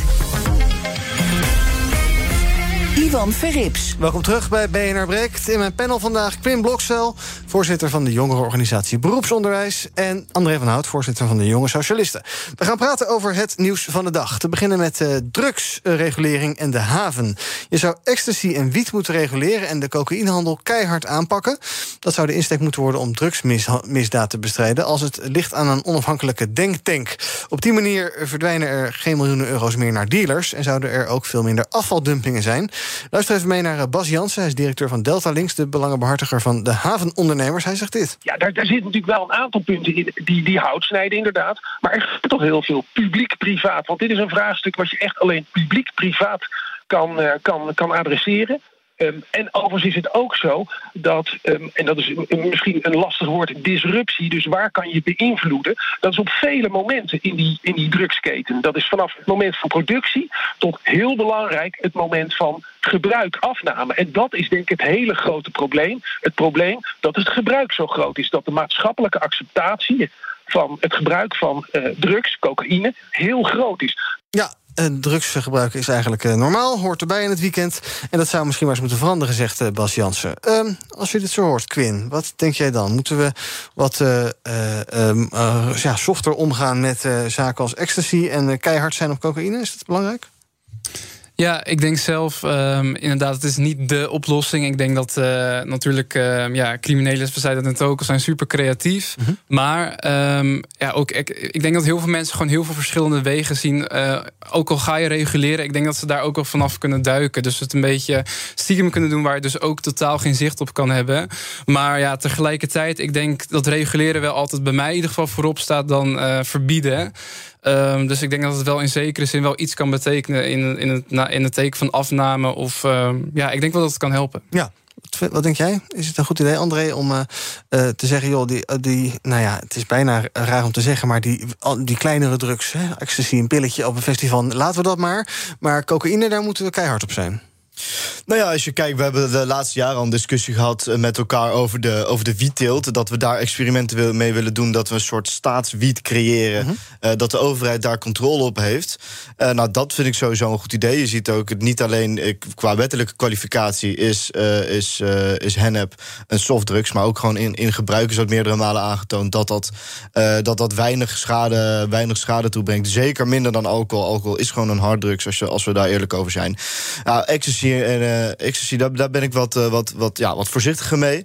Ivan Verrips. Welkom terug bij B N R Breekt. In mijn panel vandaag Pim Blokzel, voorzitter van de jongerenorganisatie Beroepsonderwijs, en André van Hout, voorzitter van de Jonge Socialisten. We gaan praten over het nieuws van de dag. Te beginnen met uh, drugsregulering en de haven. Je zou ecstasy en wiet moeten reguleren en de cocaïnehandel keihard aanpakken. Dat zou de insteek moeten worden om drugsmisdaad te bestrijden, als het ligt aan een onafhankelijke denktank. Op die manier verdwijnen er geen miljoenen euro's meer naar dealers en zouden er ook veel minder afvaldumpingen zijn. Luister even mee naar Bas Jansen. Hij is directeur van Delta Links, de belangenbehartiger van de havenondernemers. Hij zegt dit. Ja, daar, daar zit natuurlijk wel een aantal punten in die, die hout snijden, inderdaad. Maar er is toch heel veel publiek-privaat. Want dit is een vraagstuk wat je echt alleen publiek-privaat kan, uh, kan, kan adresseren. Um, en overigens is het ook zo dat, um, en dat is um, misschien een lastig woord, disruptie, dus waar kan je beïnvloeden? Dat is op vele momenten in die, in die drugsketen. Dat is vanaf het moment van productie tot heel belangrijk het moment van gebruik, afname. En dat is denk ik het hele grote probleem. Het probleem dat het gebruik zo groot is, dat de maatschappelijke acceptatie van het gebruik van uh, drugs, cocaïne, heel groot is. Ja, drugsgebruik is eigenlijk uh, normaal, hoort erbij in het weekend. En dat zou misschien maar eens moeten veranderen, zegt uh, Bas Jansen. Um, als je dit zo hoort, Quinn, wat denk jij dan? Moeten we wat uh, uh, um, uh, ja, softer omgaan met uh, zaken als ecstasy en uh, keihard zijn op cocaïne? Is dat belangrijk? Ja, ik denk zelf, um, inderdaad, het is niet de oplossing. Ik denk dat uh, natuurlijk uh, ja, criminelen, we zeiden het net ook, zijn super creatief. Mm-hmm. Maar um, ja, ook, ik, ik denk dat heel veel mensen gewoon heel veel verschillende wegen zien. Uh, ook al ga je reguleren, ik denk dat ze daar ook al vanaf kunnen duiken. Dus het een beetje stiekem kunnen doen waar je dus ook totaal geen zicht op kan hebben. Maar ja, tegelijkertijd, ik denk dat reguleren wel altijd bij mij in ieder geval voorop staat dan uh, verbieden. Um, dus ik denk dat het wel in zekere zin wel iets kan betekenen in, in, het, in het teken van afname. Of um, ja, ik denk wel dat het kan helpen. Ja. Wat denk jij? Is het een goed idee, André, om uh, uh, te zeggen, joh, die, uh, die, nou ja, het is bijna raar om te zeggen, maar die, die kleinere drugs, hè, ecstasy, een pilletje op een festival, laten we dat maar. Maar cocaïne, daar moeten we keihard op zijn. Nou ja, als je kijkt, we hebben de laatste jaren al een discussie gehad met elkaar over de, over de wietteelt. Dat we daar experimenten mee willen doen, dat we een soort staatswiet creëren. Mm-hmm. Uh, dat de overheid daar controle op heeft. Uh, nou, dat vind ik sowieso een goed idee. Je ziet ook, het niet alleen uh, qua wettelijke kwalificatie is, uh, is, uh, is hennep een softdrugs, maar ook gewoon in, in gebruik is dat meerdere malen aangetoond dat dat, uh, dat, dat weinig, schade, weinig schade toebrengt. Zeker minder dan alcohol. Alcohol is gewoon een harddrugs, als, je, als we daar eerlijk over zijn. Nou, ecstasy en uh, ecstasy, daar, daar ben ik wat, uh, wat, wat, ja, wat voorzichtiger mee.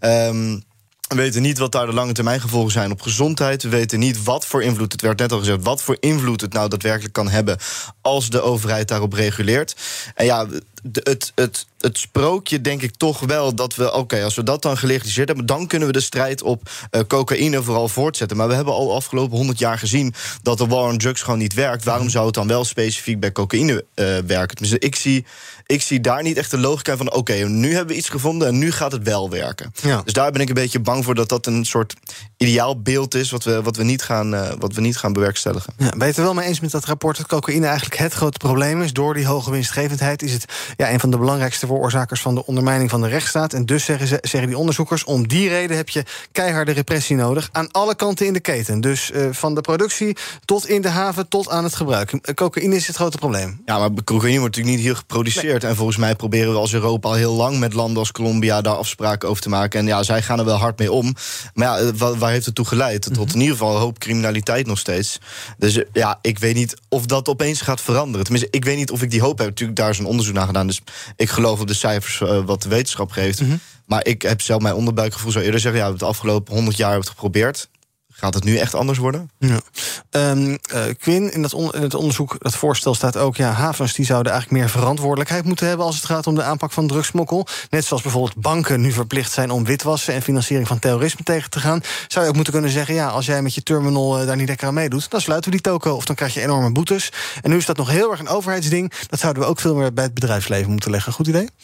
Um, We weten niet wat daar de lange termijn gevolgen zijn op gezondheid. We weten niet wat voor invloed, het werd net al gezegd, wat voor invloed het nou daadwerkelijk kan hebben als de overheid daarop reguleert. En ja, het, het, het sprookje denk ik toch wel dat we, oké, okay, als we dat dan gelegaliseerd hebben, dan kunnen we de strijd op uh, cocaïne vooral voortzetten. Maar we hebben al de afgelopen honderd jaar gezien dat de war on drugs gewoon niet werkt. Waarom zou het dan wel specifiek bij cocaïne uh, werken? Dus ik zie, ik zie daar niet echt de logica van, oké, okay, nu hebben we iets gevonden en nu gaat het wel werken. Ja. Dus daar ben ik een beetje bang voor dat dat een soort ideaal beeld is wat we, wat we, niet, gaan, uh, wat we niet gaan bewerkstelligen. Ja, ben je het er wel mee eens met dat rapport dat cocaïne eigenlijk het grote probleem is? Door die hoge winstgevendheid is het ja, een van de belangrijkste veroorzakers van de ondermijning van de rechtsstaat. En dus zeggen, ze, zeggen die onderzoekers, om die reden heb je keiharde repressie nodig aan alle kanten in de keten. Dus uh, van de productie tot in de haven tot aan het gebruik. Cocaïne is het grote probleem. Ja, maar cocaïne wordt natuurlijk niet hier geproduceerd. Nee. En volgens mij proberen we als Europa al heel lang met landen als Colombia daar afspraken over te maken. En ja, zij gaan er wel hard mee om. Maar ja, waar, waar heeft het toe geleid? Tot mm-hmm. in ieder geval een hoop criminaliteit nog steeds. Dus ja, ik weet niet of dat opeens gaat veranderen. Tenminste, ik weet niet of ik die hoop heb. Natuurlijk, daar is een onderzoek naar gedaan. Dus ik geloof op de cijfers uh, wat de wetenschap geeft. Mm-hmm. Maar ik heb zelf mijn onderbuikgevoel zou eerder zeggen, ja, we hebben het de afgelopen honderd jaar hebben het geprobeerd. Gaat het nu echt anders worden? Ja. Um, uh, Quinn, in, dat on- in het onderzoek, dat voorstel staat ook, ja, havens die zouden eigenlijk meer verantwoordelijkheid moeten hebben als het gaat om de aanpak van drugsmokkel. Net zoals bijvoorbeeld banken nu verplicht zijn om witwassen en financiering van terrorisme tegen te gaan. Zou je ook moeten kunnen zeggen, ja, als jij met je terminal uh, daar niet lekker aan meedoet, dan sluiten we die toko of dan krijg je enorme boetes. En nu is dat nog heel erg een overheidsding. Dat zouden we ook veel meer bij het bedrijfsleven moeten leggen. Goed idee?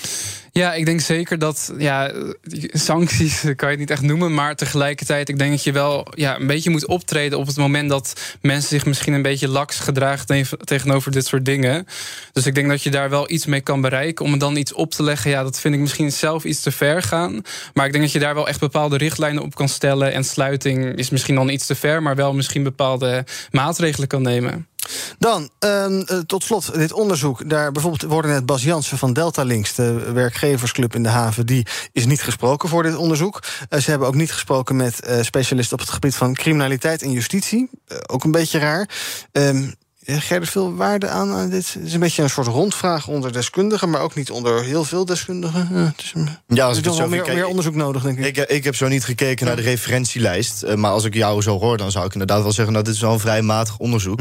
Ja, ik denk zeker dat, ja, sancties kan je het niet echt noemen, maar tegelijkertijd, ik denk dat je wel ja, een beetje moet optreden op het moment dat mensen zich misschien een beetje laks gedragen te- tegenover dit soort dingen. Dus ik denk dat je daar wel iets mee kan bereiken. Om er dan iets op te leggen, ja, dat vind ik misschien zelf iets te ver gaan. Maar ik denk dat je daar wel echt bepaalde richtlijnen op kan stellen. En sluiting is misschien dan iets te ver, maar wel misschien bepaalde maatregelen kan nemen. Dan, um, tot slot, dit onderzoek. Daar bijvoorbeeld worden net Bas Jansen van Delta Links, de werkgeversclub in de haven, die is niet gesproken voor dit onderzoek. Uh, ze hebben ook niet gesproken met uh, specialisten op het gebied van criminaliteit en justitie. Uh, ook een beetje raar. Um, Gerrit, veel waarde aan, aan dit? Het is een beetje een soort rondvraag onder deskundigen, maar ook niet onder heel veel deskundigen. Uh, het is een, ja, als ik het zo meer, meer onderzoek nodig, denk ik. Ik, ik heb zo niet gekeken naar de referentielijst. Uh, maar als ik jou zo hoor, dan zou ik inderdaad wel zeggen dat dit is wel een vrij matig onderzoek. Hm.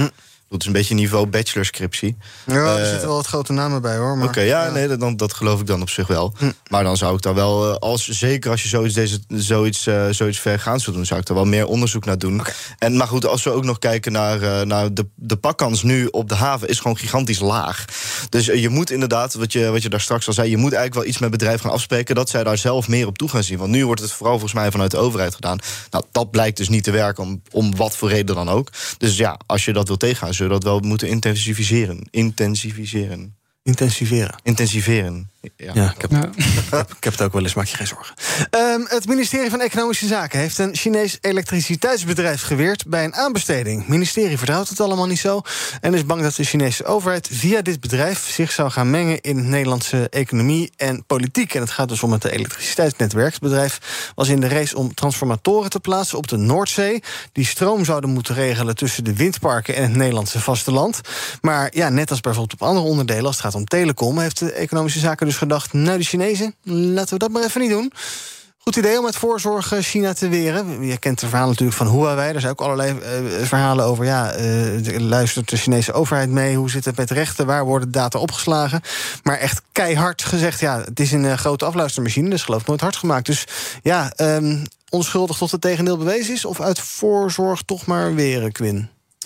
Dat is een beetje niveau bachelorscriptie. Ja, er uh, zitten wel wat grote namen bij, hoor. Oké, okay, ja, ja, nee, dat, dat geloof ik dan op zich wel. Hm. Maar dan zou ik daar wel, als, zeker als je zoiets, deze, zoiets, uh, zoiets vergaans wil doen, zou ik daar wel meer onderzoek naar doen. Okay. En, maar goed, als we ook nog kijken naar, uh, naar de, de pakkans nu op de haven, is gewoon gigantisch laag. Dus uh, je moet inderdaad, wat je, wat je daar straks al zei, je moet eigenlijk wel iets met bedrijven gaan afspreken, dat zij daar zelf meer op toe gaan zien. Want nu wordt het vooral volgens mij vanuit de overheid gedaan. Nou, dat blijkt dus niet te werken, om, om wat voor reden dan ook. Dus ja, als je dat wil tegengaan, zul je dat wel moeten intensiveren. Intensiveren. Intensiveren. Intensiveren. Ja, ja, ik, heb, ja. Ik, heb, ik heb het ook wel eens, maak je geen zorgen. Um, het ministerie van Economische Zaken heeft een Chinees elektriciteitsbedrijf geweerd bij een aanbesteding. Het ministerie vertrouwt het allemaal niet zo en is bang dat de Chinese overheid via dit bedrijf zich zou gaan mengen in de Nederlandse economie en politiek. En het gaat dus om het elektriciteitsnetwerk. Het bedrijf was in de race om transformatoren te plaatsen op de Noordzee, die stroom zouden moeten regelen tussen de windparken en het Nederlandse vasteland. Maar ja, net als bijvoorbeeld op andere onderdelen, als het gaat om telecom, heeft de Economische Zaken dus gedacht, nou, de Chinezen, laten we dat maar even niet doen. Goed idee om met voorzorg China te weren. Je kent het verhaal natuurlijk van Huawei. Er zijn ook allerlei uh, verhalen over, ja, uh, luistert de Chinese overheid mee? Hoe zit het met rechten? Waar worden data opgeslagen? Maar echt keihard gezegd, ja, het is een uh, grote afluistermachine, dus geloof ik nooit hard gemaakt. Dus ja, um, onschuldig tot het tegendeel bewezen is, of uit voorzorg toch maar weren, Quinn?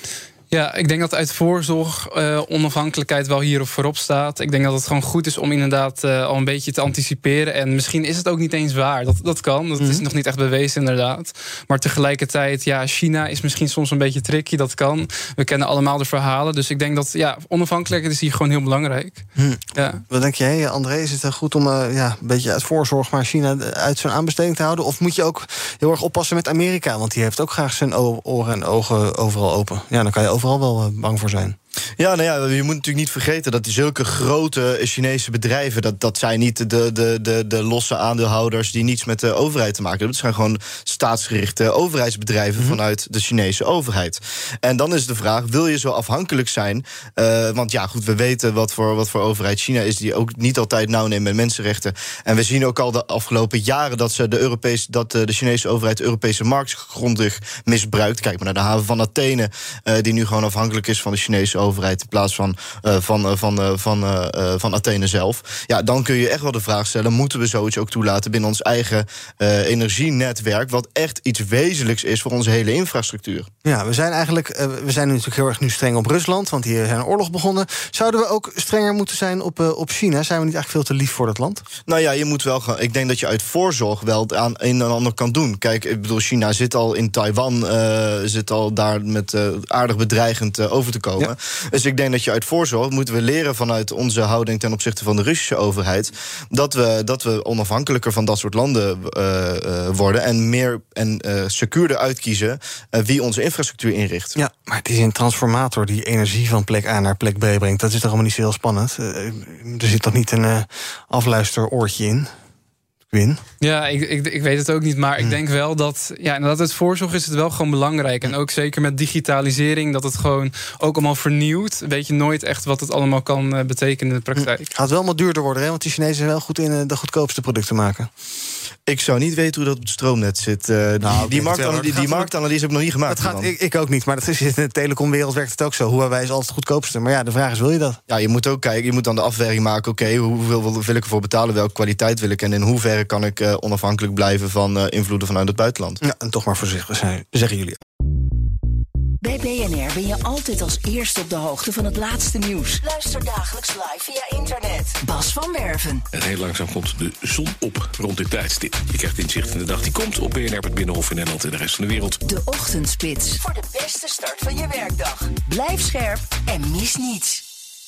Ja, ik denk dat uit voorzorg uh, onafhankelijkheid wel hierop voorop staat. Ik denk dat het gewoon goed is om inderdaad uh, al een beetje te anticiperen. En misschien is het ook niet eens waar. Dat, dat kan, dat mm-hmm. is nog niet echt bewezen inderdaad. Maar tegelijkertijd, ja, China is misschien soms een beetje tricky. Dat kan. We kennen allemaal de verhalen. Dus ik denk dat, ja, onafhankelijkheid is hier gewoon heel belangrijk. Hmm. Ja. Wat denk jij, André? Is het goed om uh, ja, een beetje uit voorzorg maar China uit zo'n aanbesteding te houden? Of moet je ook heel erg oppassen met Amerika? Want die heeft ook graag zijn oren en ogen overal open. Ja, dan kan je overal wel bang voor zijn. Ja, nou ja, je moet natuurlijk niet vergeten dat die zulke grote Chinese bedrijven, dat, dat zijn niet de, de, de, de losse aandeelhouders die niets met de overheid te maken hebben. Dat zijn gewoon staatsgerichte overheidsbedrijven mm-hmm. vanuit de Chinese overheid. En dan is de vraag, wil je zo afhankelijk zijn? Uh, want ja, goed, we weten wat voor, wat voor overheid China is, die ook niet altijd nauw neemt met mensenrechten. En we zien ook al de afgelopen jaren dat ze de Europese, dat de Chinese overheid de Europese markt grondig misbruikt. Kijk maar naar de haven van Athene, uh, die nu gewoon afhankelijk is van de Chinese overheid. overheid in plaats van, uh, van, uh, van, uh, van, uh, uh, van Athene zelf. Ja, dan kun je echt wel de vraag stellen, moeten we zoiets ook toelaten binnen ons eigen uh, energienetwerk, wat echt iets wezenlijks is voor onze hele infrastructuur? Ja, we zijn eigenlijk, uh, we zijn natuurlijk heel erg nu streng op Rusland, want hier zijn een oorlog begonnen. Zouden we ook strenger moeten zijn op, uh, op China? Zijn we niet eigenlijk veel te lief voor dat land? Nou ja, je moet wel gaan. Ik denk dat je uit voorzorg wel het aan een en ander kan doen. Kijk, ik bedoel, China zit al in Taiwan, uh, zit al daar met uh, aardig bedreigend uh, over te komen. Ja. Dus ik denk dat je uit voorzorg moeten we leren vanuit onze houding ten opzichte van de Russische overheid, dat we, dat we onafhankelijker van dat soort landen uh, uh, worden en meer en uh, secuurder uitkiezen uh, wie onze infrastructuur inricht. Ja, maar het is een transformator die energie van plek A naar plek B brengt. Dat is toch allemaal niet zo heel spannend? Uh, er zit toch niet een uh, afluisteroortje in? Win. Ja, ik, ik, ik weet het ook niet, maar ik denk wel dat, ja, inderdaad, het voorzorg is het wel gewoon belangrijk. En ook zeker met digitalisering, dat het gewoon ook allemaal vernieuwt. Weet je nooit echt wat het allemaal kan uh, betekenen in de praktijk. Het gaat wel wat duurder worden, hè? Want die Chinezen zijn wel goed in uh, de goedkoopste producten maken. Ik zou niet weten hoe dat op het stroomnet zit. Uh, die nou, die, marktanalyse, die, die marktanalyse heb ik nog niet gemaakt. Dat gaat, ik, ik ook niet, maar dat is, in de telecomwereld werkt het ook zo. Huawei is altijd het goedkoopste. Maar ja, de vraag is, wil je dat? Ja, je moet ook kijken, je moet dan de afweging maken. Oké, okay, hoeveel wil ik ervoor betalen? Welke kwaliteit wil ik? En in hoeverre kan ik uh, onafhankelijk blijven van uh, invloeden vanuit het buitenland? Ja, en toch maar voorzichtig zijn, zeggen jullie. Bij B N R ben je altijd als eerste op de hoogte van het laatste nieuws. Luister dagelijks live via internet. Bas van Werven. En heel langzaam komt de zon op rond dit tijdstip. Je krijgt inzicht in de dag die komt op B N R, het Binnenhof in Nederland en de rest van de wereld. De Ochtendspits. Voor de beste start van je werkdag. Blijf scherp en mis niets.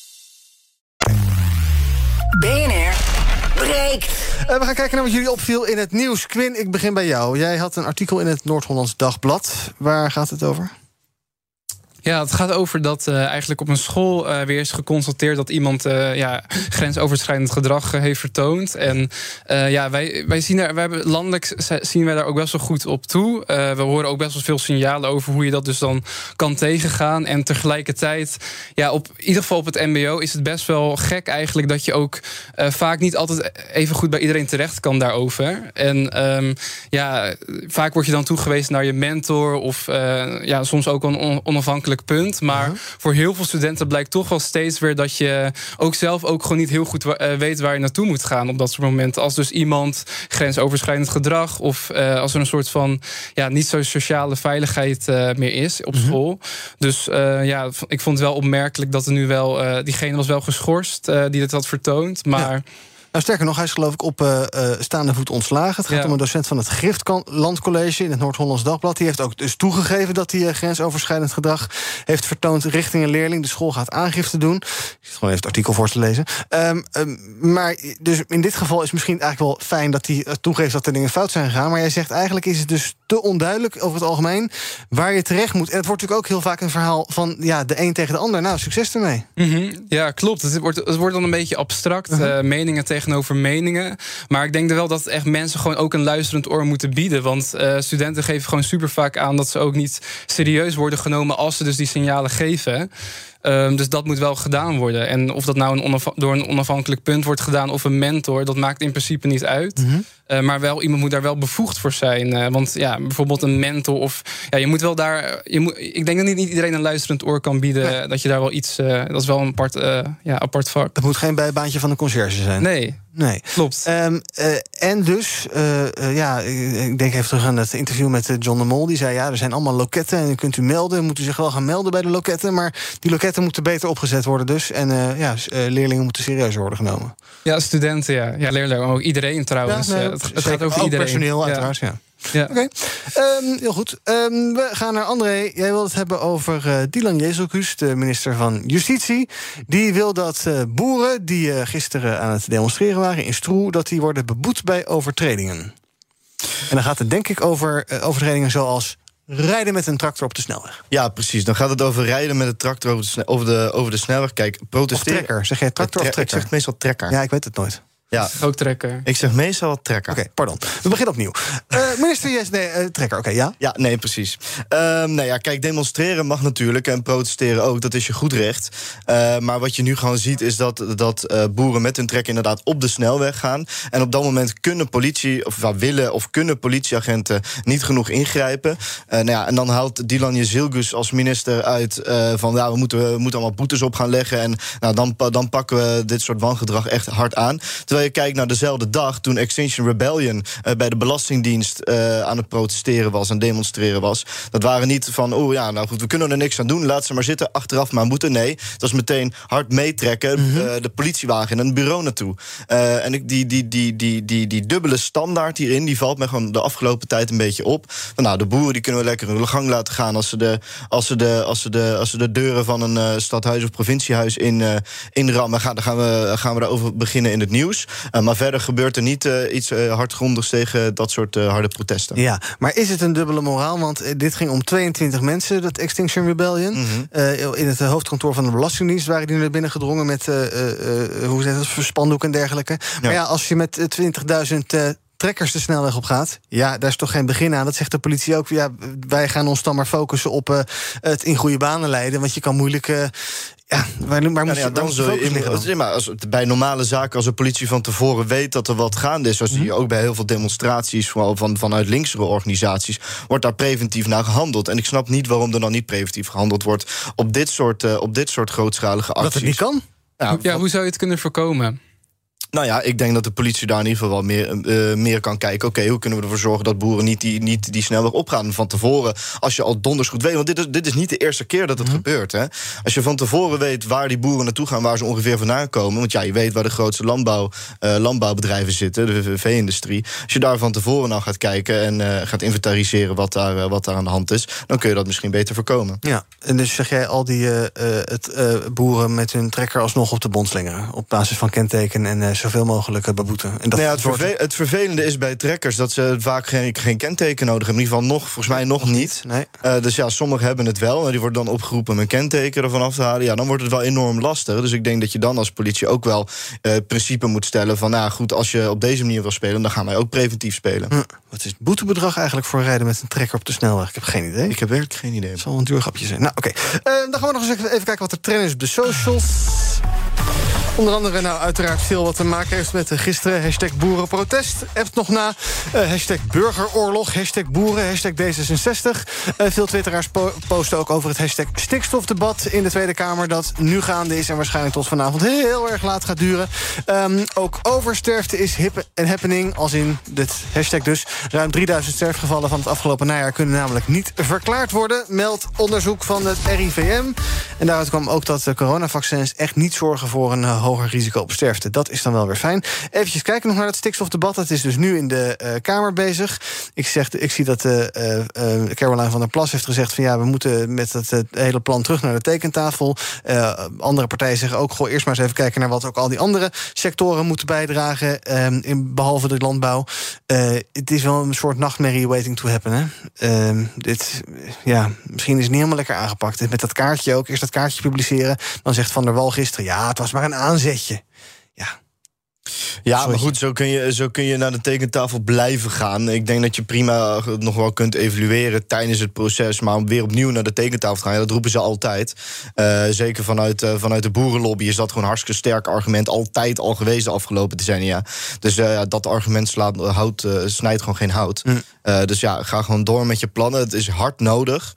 B N R Break. Uh, we gaan kijken naar wat jullie opviel in het nieuws. Quinn, ik begin bij jou. Jij had een artikel in het Noord-Hollands Dagblad. Waar gaat het over? Ja, het gaat over dat uh, eigenlijk op een school uh, weer is geconstateerd dat iemand uh, ja, grensoverschrijdend gedrag uh, heeft vertoond. En uh, ja, wij, wij zien er, wij hebben landelijk zien wij daar ook best wel goed op toe. Uh, we horen ook best wel veel signalen over hoe je dat dus dan kan tegengaan. En tegelijkertijd, ja, op in ieder geval op het M B O is het best wel gek eigenlijk dat je ook uh, vaak niet altijd even goed bij iedereen terecht kan daarover. En um, ja, vaak word je dan toegewezen naar je mentor of uh, ja, soms ook een on- onafhankelijk onafhankelijk punt. Maar uh-huh. voor heel veel studenten blijkt toch wel steeds weer dat je ook zelf ook gewoon niet heel goed uh, weet waar je naartoe moet gaan op dat soort momenten. Als dus iemand grensoverschrijdend gedrag of uh, als er een soort van ja, niet zo sociale veiligheid uh, meer is op uh-huh. school. Dus uh, ja, ik vond het wel opmerkelijk dat er nu wel uh, diegene was wel geschorst uh, die dit had vertoond, maar ja. Nou, sterker nog, hij is geloof ik op uh, uh, staande voet ontslagen. Het gaat ja. om een docent van het Griftland College in het Noord-Hollands Dagblad. Die heeft ook dus toegegeven dat hij uh, grensoverschrijdend gedrag heeft vertoond richting een leerling. De school gaat aangifte doen. Ik zit gewoon even het artikel voor te lezen. Um, um, maar dus in dit geval is het misschien eigenlijk wel fijn dat hij uh, toegeeft dat er dingen fout zijn gegaan. Maar jij zegt eigenlijk is het dus te onduidelijk over het algemeen waar je terecht moet. En het wordt natuurlijk ook heel vaak een verhaal van ja, de een tegen de ander. Nou, succes ermee. Mm-hmm. Ja, klopt. Het wordt, het wordt dan een beetje abstract. Uh-huh. Uh, meningen tegenover meningen. Maar ik denk wel dat echt mensen gewoon ook een luisterend oor moeten bieden. Want uh, studenten geven gewoon super vaak aan dat ze ook niet serieus worden genomen als ze dus die signalen geven. Um, dus dat moet wel gedaan worden. En of dat nou een onaf- door een onafhankelijk punt wordt gedaan of een mentor, dat maakt in principe niet uit. Mm-hmm. Uh, maar wel, iemand moet daar wel bevoegd voor zijn. Uh, want ja, bijvoorbeeld een mentor of ja, je moet wel daar. Je moet, ik denk dat niet iedereen een luisterend oor kan bieden. Nee. Dat je daar wel iets. Uh, dat is wel een apart, uh, ja, apart vak. Het moet geen bijbaantje van de conciërge zijn. Nee. Nee, klopt. Um, uh, en dus, uh, uh, ja, ik denk even terug aan het interview met John de Mol. Die zei, ja, er zijn allemaal loketten en u kunt u melden. Moet u zich wel gaan melden bij de loketten. Maar die loketten moeten beter opgezet worden dus. En uh, ja, uh, leerlingen moeten serieuzer worden genomen. Ja, studenten, ja. Ja, leerlingen, ook iedereen trouwens. Ja, nee, het het gaat over ook iedereen. Personeel, ja. uiteraard, ja. Ja. Oké, okay. um, heel goed. Um, we gaan naar André. Jij wil het hebben over uh, Dylan Jezelkus, de minister van Justitie. Die wil dat uh, boeren die uh, gisteren aan het demonstreren waren in Stroe, dat die worden beboet bij overtredingen. En dan gaat het denk ik over uh, overtredingen zoals rijden met een tractor op de snelweg. Ja, precies. Dan gaat het over rijden met een tractor over de, sne- over de, over de snelweg. Kijk, protesteren. Of trekker. Zeg jij tractor tre- of trekker? Ik zeg meestal trekker. Ja, ik weet het nooit. Ja. Ook trekker. Ik zeg meestal trekker. Oké, okay, pardon. We beginnen opnieuw. Uh, minister, yes, nee, uh, trekker, oké, okay, ja? Ja, nee, precies. Um, nou ja, kijk, demonstreren mag natuurlijk en protesteren ook. Dat is je goed recht. Uh, maar wat je nu gewoon ziet is dat, dat uh, boeren met hun trekker inderdaad op de snelweg gaan. En op dat moment kunnen politie, of uh, willen of kunnen politieagenten niet genoeg ingrijpen. Uh, nou ja, en dan haalt Dylan Jezelkus als minister uit uh, van ja, we moeten, we moeten allemaal boetes op gaan leggen. En nou, dan, dan pakken we dit soort wangedrag echt hard aan. Terwijl je kijkt naar dezelfde dag toen Extinction Rebellion uh, bij de Belastingdienst uh, aan het protesteren was en demonstreren was. Dat waren niet van, oh ja, nou goed, we kunnen er niks aan doen, laat ze maar zitten, achteraf maar moeten. Nee, dat was meteen hard meetrekken, mm-hmm. uh, de politiewagen en een bureau naartoe. Uh, en ik, die, die, die, die, die, die dubbele standaard hierin, die valt mij gewoon de afgelopen tijd een beetje op. Van, nou, de boeren die kunnen we lekker hun gang laten gaan als ze de, als ze de, als ze de, als ze de deuren van een uh, stadhuis of provinciehuis in, uh, inrammen. Gaan, dan gaan we, gaan we daarover beginnen in het nieuws. Uh, maar verder gebeurt er niet uh, iets uh, hardgrondigs tegen dat soort uh, harde protesten. Ja, maar is het een dubbele moraal? Want uh, dit ging om tweeëntwintig mensen, dat Extinction Rebellion. Mm-hmm. Uh, in het uh, hoofdkantoor van de Belastingdienst waren die naar binnen gedrongen met uh, uh, uh, hoe zeg dat, spandoek en dergelijke. Ja. Maar ja, als je met uh, twintigduizend uh, trekkers de snelweg op gaat, ja, daar is toch geen begin aan. Dat zegt de politie ook. Ja, wij gaan ons dan maar focussen op uh, het in goede banen leiden, want je kan moeilijk. Uh, Ja, waar, waar moet ja, je, dan zo in, maar als, bij normale zaken, als de politie van tevoren weet dat er wat gaande is, zoals zie je ook bij heel veel demonstraties, vooral van, vanuit linksere organisaties, wordt daar preventief naar gehandeld. En ik snap niet waarom er dan niet preventief gehandeld wordt op dit soort, uh, op dit soort grootschalige acties. Dat het niet kan? Ja, ja, hoe zou je het kunnen voorkomen? Nou ja, ik denk dat de politie daar in ieder geval wel meer, uh, meer kan kijken. Oké, okay, hoe kunnen we ervoor zorgen dat boeren niet die, niet die snelweg opgaan van tevoren? Als je al donders goed weet, want dit is, dit is niet de eerste keer dat het mm-hmm. gebeurt. Hè? Als je van tevoren weet waar die boeren naartoe gaan, waar ze ongeveer vandaan komen. Want ja, je weet waar de grootste landbouw, uh, landbouwbedrijven zitten, de vee-industrie. Als je daar van tevoren naar gaat kijken en uh, gaat inventariseren wat daar, uh, wat daar aan de hand is, dan kun je dat misschien beter voorkomen. Ja, en dus zeg jij al die uh, het, uh, boeren met hun trekker alsnog op de bond slingeren, op basis van kenteken en uh, zoveel mogelijk beboeten. En dat nou ja, het, verve- het vervelende is bij trekkers dat ze vaak geen, geen kenteken nodig hebben. In ieder geval nog, volgens mij nog, nog niet. Nee. Uh, dus ja, sommigen hebben het wel. Maar die worden dan opgeroepen om een kenteken ervan af te halen. Ja, dan wordt het wel enorm lastig. Dus ik denk dat je dan als politie ook wel uh, het principe moet stellen van, nou goed, als je op deze manier wil spelen, dan gaan wij ook preventief spelen. Hm. Wat is het boetebedrag eigenlijk voor rijden met een trekker op de snelweg? Ik heb geen idee. Ik heb werkelijk geen idee. Het zal een duur grapje zijn. Nou, oké. Okay. Uh, dan gaan we nog eens even kijken wat er trend is op de socials. Onder andere nou uiteraard veel wat te maken heeft met uh, gisteren. Hashtag boerenprotest. Appt nog na. Uh, hashtag burgeroorlog. Hashtag boeren. Hashtag D zesenzestig. Uh, veel twitteraars po- posten ook over het hashtag stikstofdebat in de Tweede Kamer. Dat nu gaande is en waarschijnlijk tot vanavond heel erg laat gaat duren. Um, ook oversterfte is hip en happening. Als in dit hashtag dus. Ruim drieduizend sterfgevallen van het afgelopen najaar kunnen namelijk niet verklaard worden. Meldt onderzoek van het R I V M. En daaruit kwam ook dat de coronavaccins echt niet zorgen voor een uh, hoger risico op sterfte. Dat is dan wel weer fijn. Even kijken nog naar het stikstofdebat. Dat is dus nu in de uh, Kamer bezig. Ik, zeg, ik zie dat uh, uh, Caroline van der Plas heeft gezegd van ja, we moeten met het uh, hele plan terug naar de tekentafel. Uh, andere partijen zeggen ook, goh, eerst maar eens even kijken naar wat ook al die andere sectoren moeten bijdragen, uh, in, behalve de landbouw. Uh, het is wel een soort nachtmerrie waiting to happen. Hè? Uh, dit, ja, misschien is het niet helemaal lekker aangepakt. Met dat kaartje ook, eerst dat kaartje publiceren. Dan zegt Van der Wal gisteren, ja, het was maar een aanzetje. Ja. Ja, maar goed, zo kun, je, zo kun je naar de tekentafel blijven gaan. Ik denk dat je prima nog wel kunt evalueren tijdens het proces, maar om weer opnieuw naar de tekentafel te gaan, ja, dat roepen ze altijd. Uh, zeker vanuit, uh, vanuit de boerenlobby is dat gewoon een hartstikke sterk argument. Altijd al geweest de afgelopen decennia. Dus uh, dat argument slaat, hout, uh, snijdt gewoon geen hout. Mm. Uh, dus ja, ga gewoon door met je plannen. Het is hard nodig.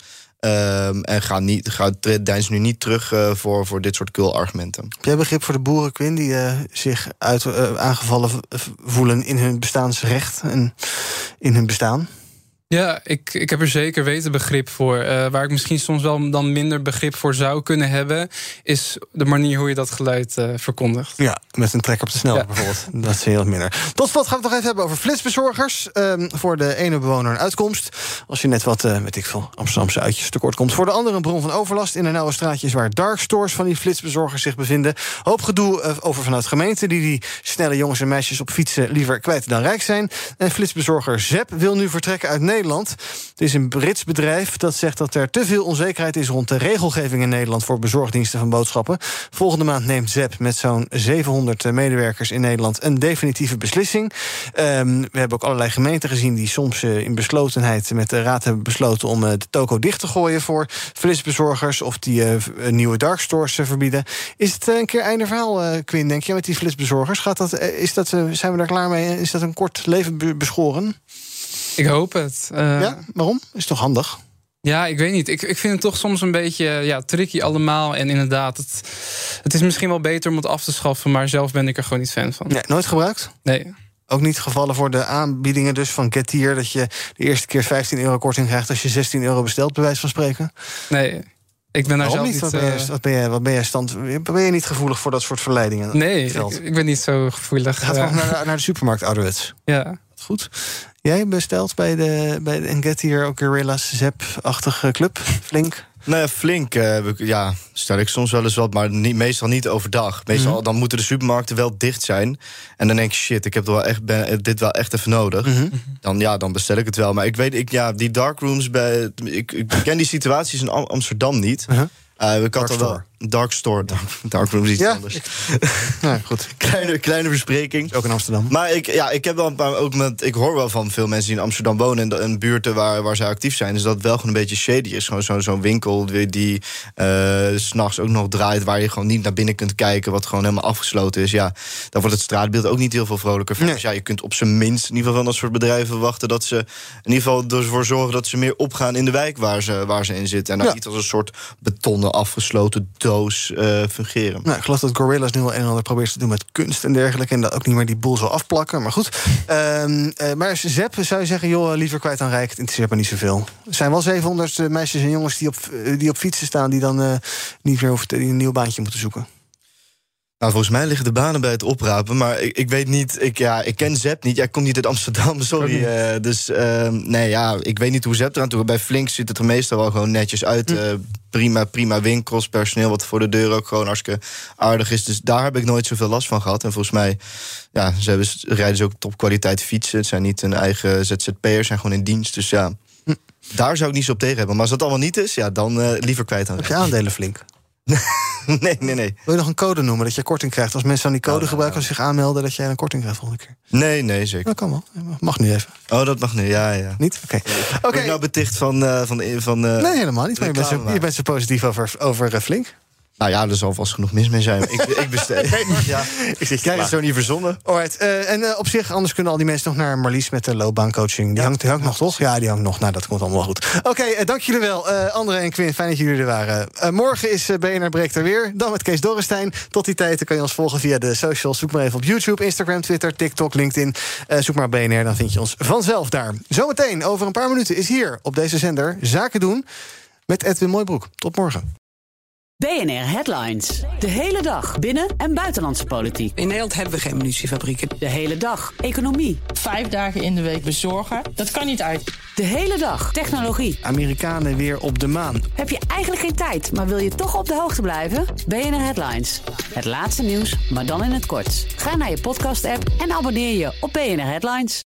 Um, en ga, niet, ga deins nu niet terug uh, voor, voor dit soort kul-argumenten. Heb jij begrip voor de boeren, Quinn, die uh, zich uit, uh, aangevallen voelen in hun bestaansrecht en in hun bestaan? Ja, ik, ik heb er zeker weten begrip voor. Uh, waar ik misschien soms wel dan minder begrip voor zou kunnen hebben, is de manier hoe je dat geluid uh, verkondigt. Ja, met een trek op de snelweg ja. bijvoorbeeld. Dat is heel minder. Tot slot gaan we het nog even hebben over flitsbezorgers. Um, voor de ene bewoner een uitkomst. Als je net wat, uh, weet ik veel, Amsterdamse uitjes tekort komt. Voor de andere een bron van overlast in de nauwe straatjes waar dark stores van die flitsbezorgers zich bevinden. Hoop gedoe uh, over vanuit gemeenten die die snelle jongens en meisjes op fietsen liever kwijt dan rijk zijn. En flitsbezorger Zep wil nu vertrekken uit Nederland. Het is een Brits bedrijf dat zegt dat er te veel onzekerheid is rond de regelgeving in Nederland voor bezorgdiensten van boodschappen. Volgende maand neemt Zep met zo'n zevenhonderd medewerkers in Nederland een definitieve beslissing. Um, we hebben ook allerlei gemeenten gezien die soms uh, in beslotenheid met de raad hebben besloten om uh, de toko dicht te gooien voor flitsbezorgers of die uh, nieuwe darkstores uh, verbieden. Is het uh, een keer einde verhaal, uh, Quinn, denk je, met die flitsbezorgers? Gaat dat, uh, is dat, uh, zijn we daar klaar mee? Is dat een kort leven be- beschoren? Ik hoop het. Uh, ja, waarom? Is toch handig? Ja, ik weet niet. Ik, ik vind het toch soms een beetje ja, tricky allemaal. En inderdaad, het, het is misschien wel beter om het af te schaffen, maar zelf ben ik er gewoon niet fan van. Nee, nooit gebruikt? Nee. Ook niet gevallen voor de aanbiedingen dus van Getir, dat je de eerste keer vijftien euro korting krijgt als je zestien euro bestelt, bij wijze van spreken? Nee. Ik ben daar Waarom zelf niet. niet... Wat ben, je, wat, ben je, wat ben je stand... Ben je niet gevoelig voor dat soort verleidingen? Nee, ik, ik ben niet zo gevoelig. Gaat uh, gewoon naar, naar de supermarkt ouderwets. Ja. Goed. Jij bestelt bij de, bij de Getir ook Gorillas Zep-achtige club? Flink? Nou ja, flink. Uh, ja, stel ik soms wel eens wat, maar niet, meestal niet overdag. Meestal mm-hmm. dan moeten de supermarkten wel dicht zijn. En dan denk ik, shit, ik heb wel echt, ben, dit wel echt even nodig. Mm-hmm. Dan, ja, dan bestel ik het wel. Maar ik weet, ik, ja, die darkrooms bij. Ik, ik ken die situaties in Amsterdam niet. Uh-huh. Uh, ik had dark, al wel, dark store. Dark, dark room is iets ja, anders. Ik, nou, goed. kleine, kleine verspreking. Ook in Amsterdam. Maar ik, ja, ik heb wel een paar, ook met, ik hoor wel van veel mensen die in Amsterdam wonen en, en buurten waar, waar zij actief zijn, dus dat het wel gewoon een beetje shady is. Gewoon zo, zo'n winkel die uh, 's nachts ook nog draait, waar je gewoon niet naar binnen kunt kijken, wat gewoon helemaal afgesloten is. Ja, dan wordt het straatbeeld ook niet heel veel vrolijker van. Nee. Dus ja, je kunt op zijn minst in ieder geval van dat soort bedrijven verwachten dat ze in ieder geval ervoor zorgen dat ze meer opgaan in de wijk waar ze, waar ze in zitten. En dan ja. niet als een soort betonnen afgesloten doos uh, fungeren. Nou, ik geloof dat Gorillas nu wel een en ander probeert te doen met kunst en dergelijke. En dat ook niet meer die boel zo afplakken. Maar goed. Uh, uh, maar Zep, zou je zeggen, joh, liever kwijt dan rijk. Het interesseert me niet zoveel. Er zijn wel zevenhonderd uh, meisjes en jongens die op, uh, die op fietsen staan, die dan uh, niet meer hoeven te, die een nieuw baantje moeten zoeken. Nou, volgens mij liggen de banen bij het oprapen. Maar ik, ik weet niet, ik, ja, ik ken Zep niet. Jij komt niet uit Amsterdam, sorry. Uh, dus uh, nee, ja, ik weet niet hoe Zep eraan toe. Bij Flink ziet het er meestal wel gewoon netjes uit. Uh, prima, prima winkels, personeel wat voor de deur ook gewoon hartstikke aardig is. Dus daar heb ik nooit zoveel last van gehad. En volgens mij, ja, ze hebben, rijden ze ook topkwaliteit fietsen. Het zijn niet hun eigen Z Z P'ers, zijn gewoon in dienst. Dus ja, hm. daar zou ik niet zo op tegen hebben. Maar als dat allemaal niet is, ja, dan uh, liever kwijt dan. Heb je aandelen Flink? nee, nee, nee. Wil je nog een code noemen dat je korting krijgt? Als mensen dan die code oh, gebruiken, als zich aanmelden, dat jij een korting krijgt volgende keer? Nee, nee, zeker. Dat kan wel. Mag nu even. Oh, dat mag nu, ja, ja. Niet? Oké. Okay. Okay. Ben je nou beticht van... Uh, van, van uh, nee, helemaal niet. Maar je bent, zo, je bent zo positief over, over uh, Flink. Nou ja, er zal vast genoeg mis mee zijn. ik, ik besteed. Nee, ja. Ik zeg, Kijk, het zo niet verzonnen. Alright, uh, en uh, op zich, anders kunnen al die mensen nog naar Marlies met de loopbaancoaching. Die ja. hangt, die hangt nog, toch? Ja, die hangt nog. Nou, dat komt allemaal goed. Oké, okay, uh, dank jullie wel, uh, André en Quinn. Fijn dat jullie er waren. Uh, morgen is uh, B N R Breekt er weer. Dan met Kees Dorrestein. Tot die tijd kan je ons volgen via de socials. Zoek maar even op YouTube, Instagram, Twitter, TikTok, LinkedIn. Uh, zoek maar B N R, dan vind je ons vanzelf daar. Zometeen, over een paar minuten, is hier op deze zender Zaken doen met Edwin Mooibroek. Tot morgen. B N R Headlines. De hele dag binnen- en buitenlandse politiek. In Nederland hebben we geen munitiefabrieken. De hele dag economie. Vijf dagen in de week bezorgen, dat kan niet uit. De hele dag technologie. Amerikanen weer op de maan. Heb je eigenlijk geen tijd, maar wil je toch op de hoogte blijven? B N R Headlines. Het laatste nieuws, maar dan in het kort. Ga naar je podcast-app en abonneer je op B N R Headlines.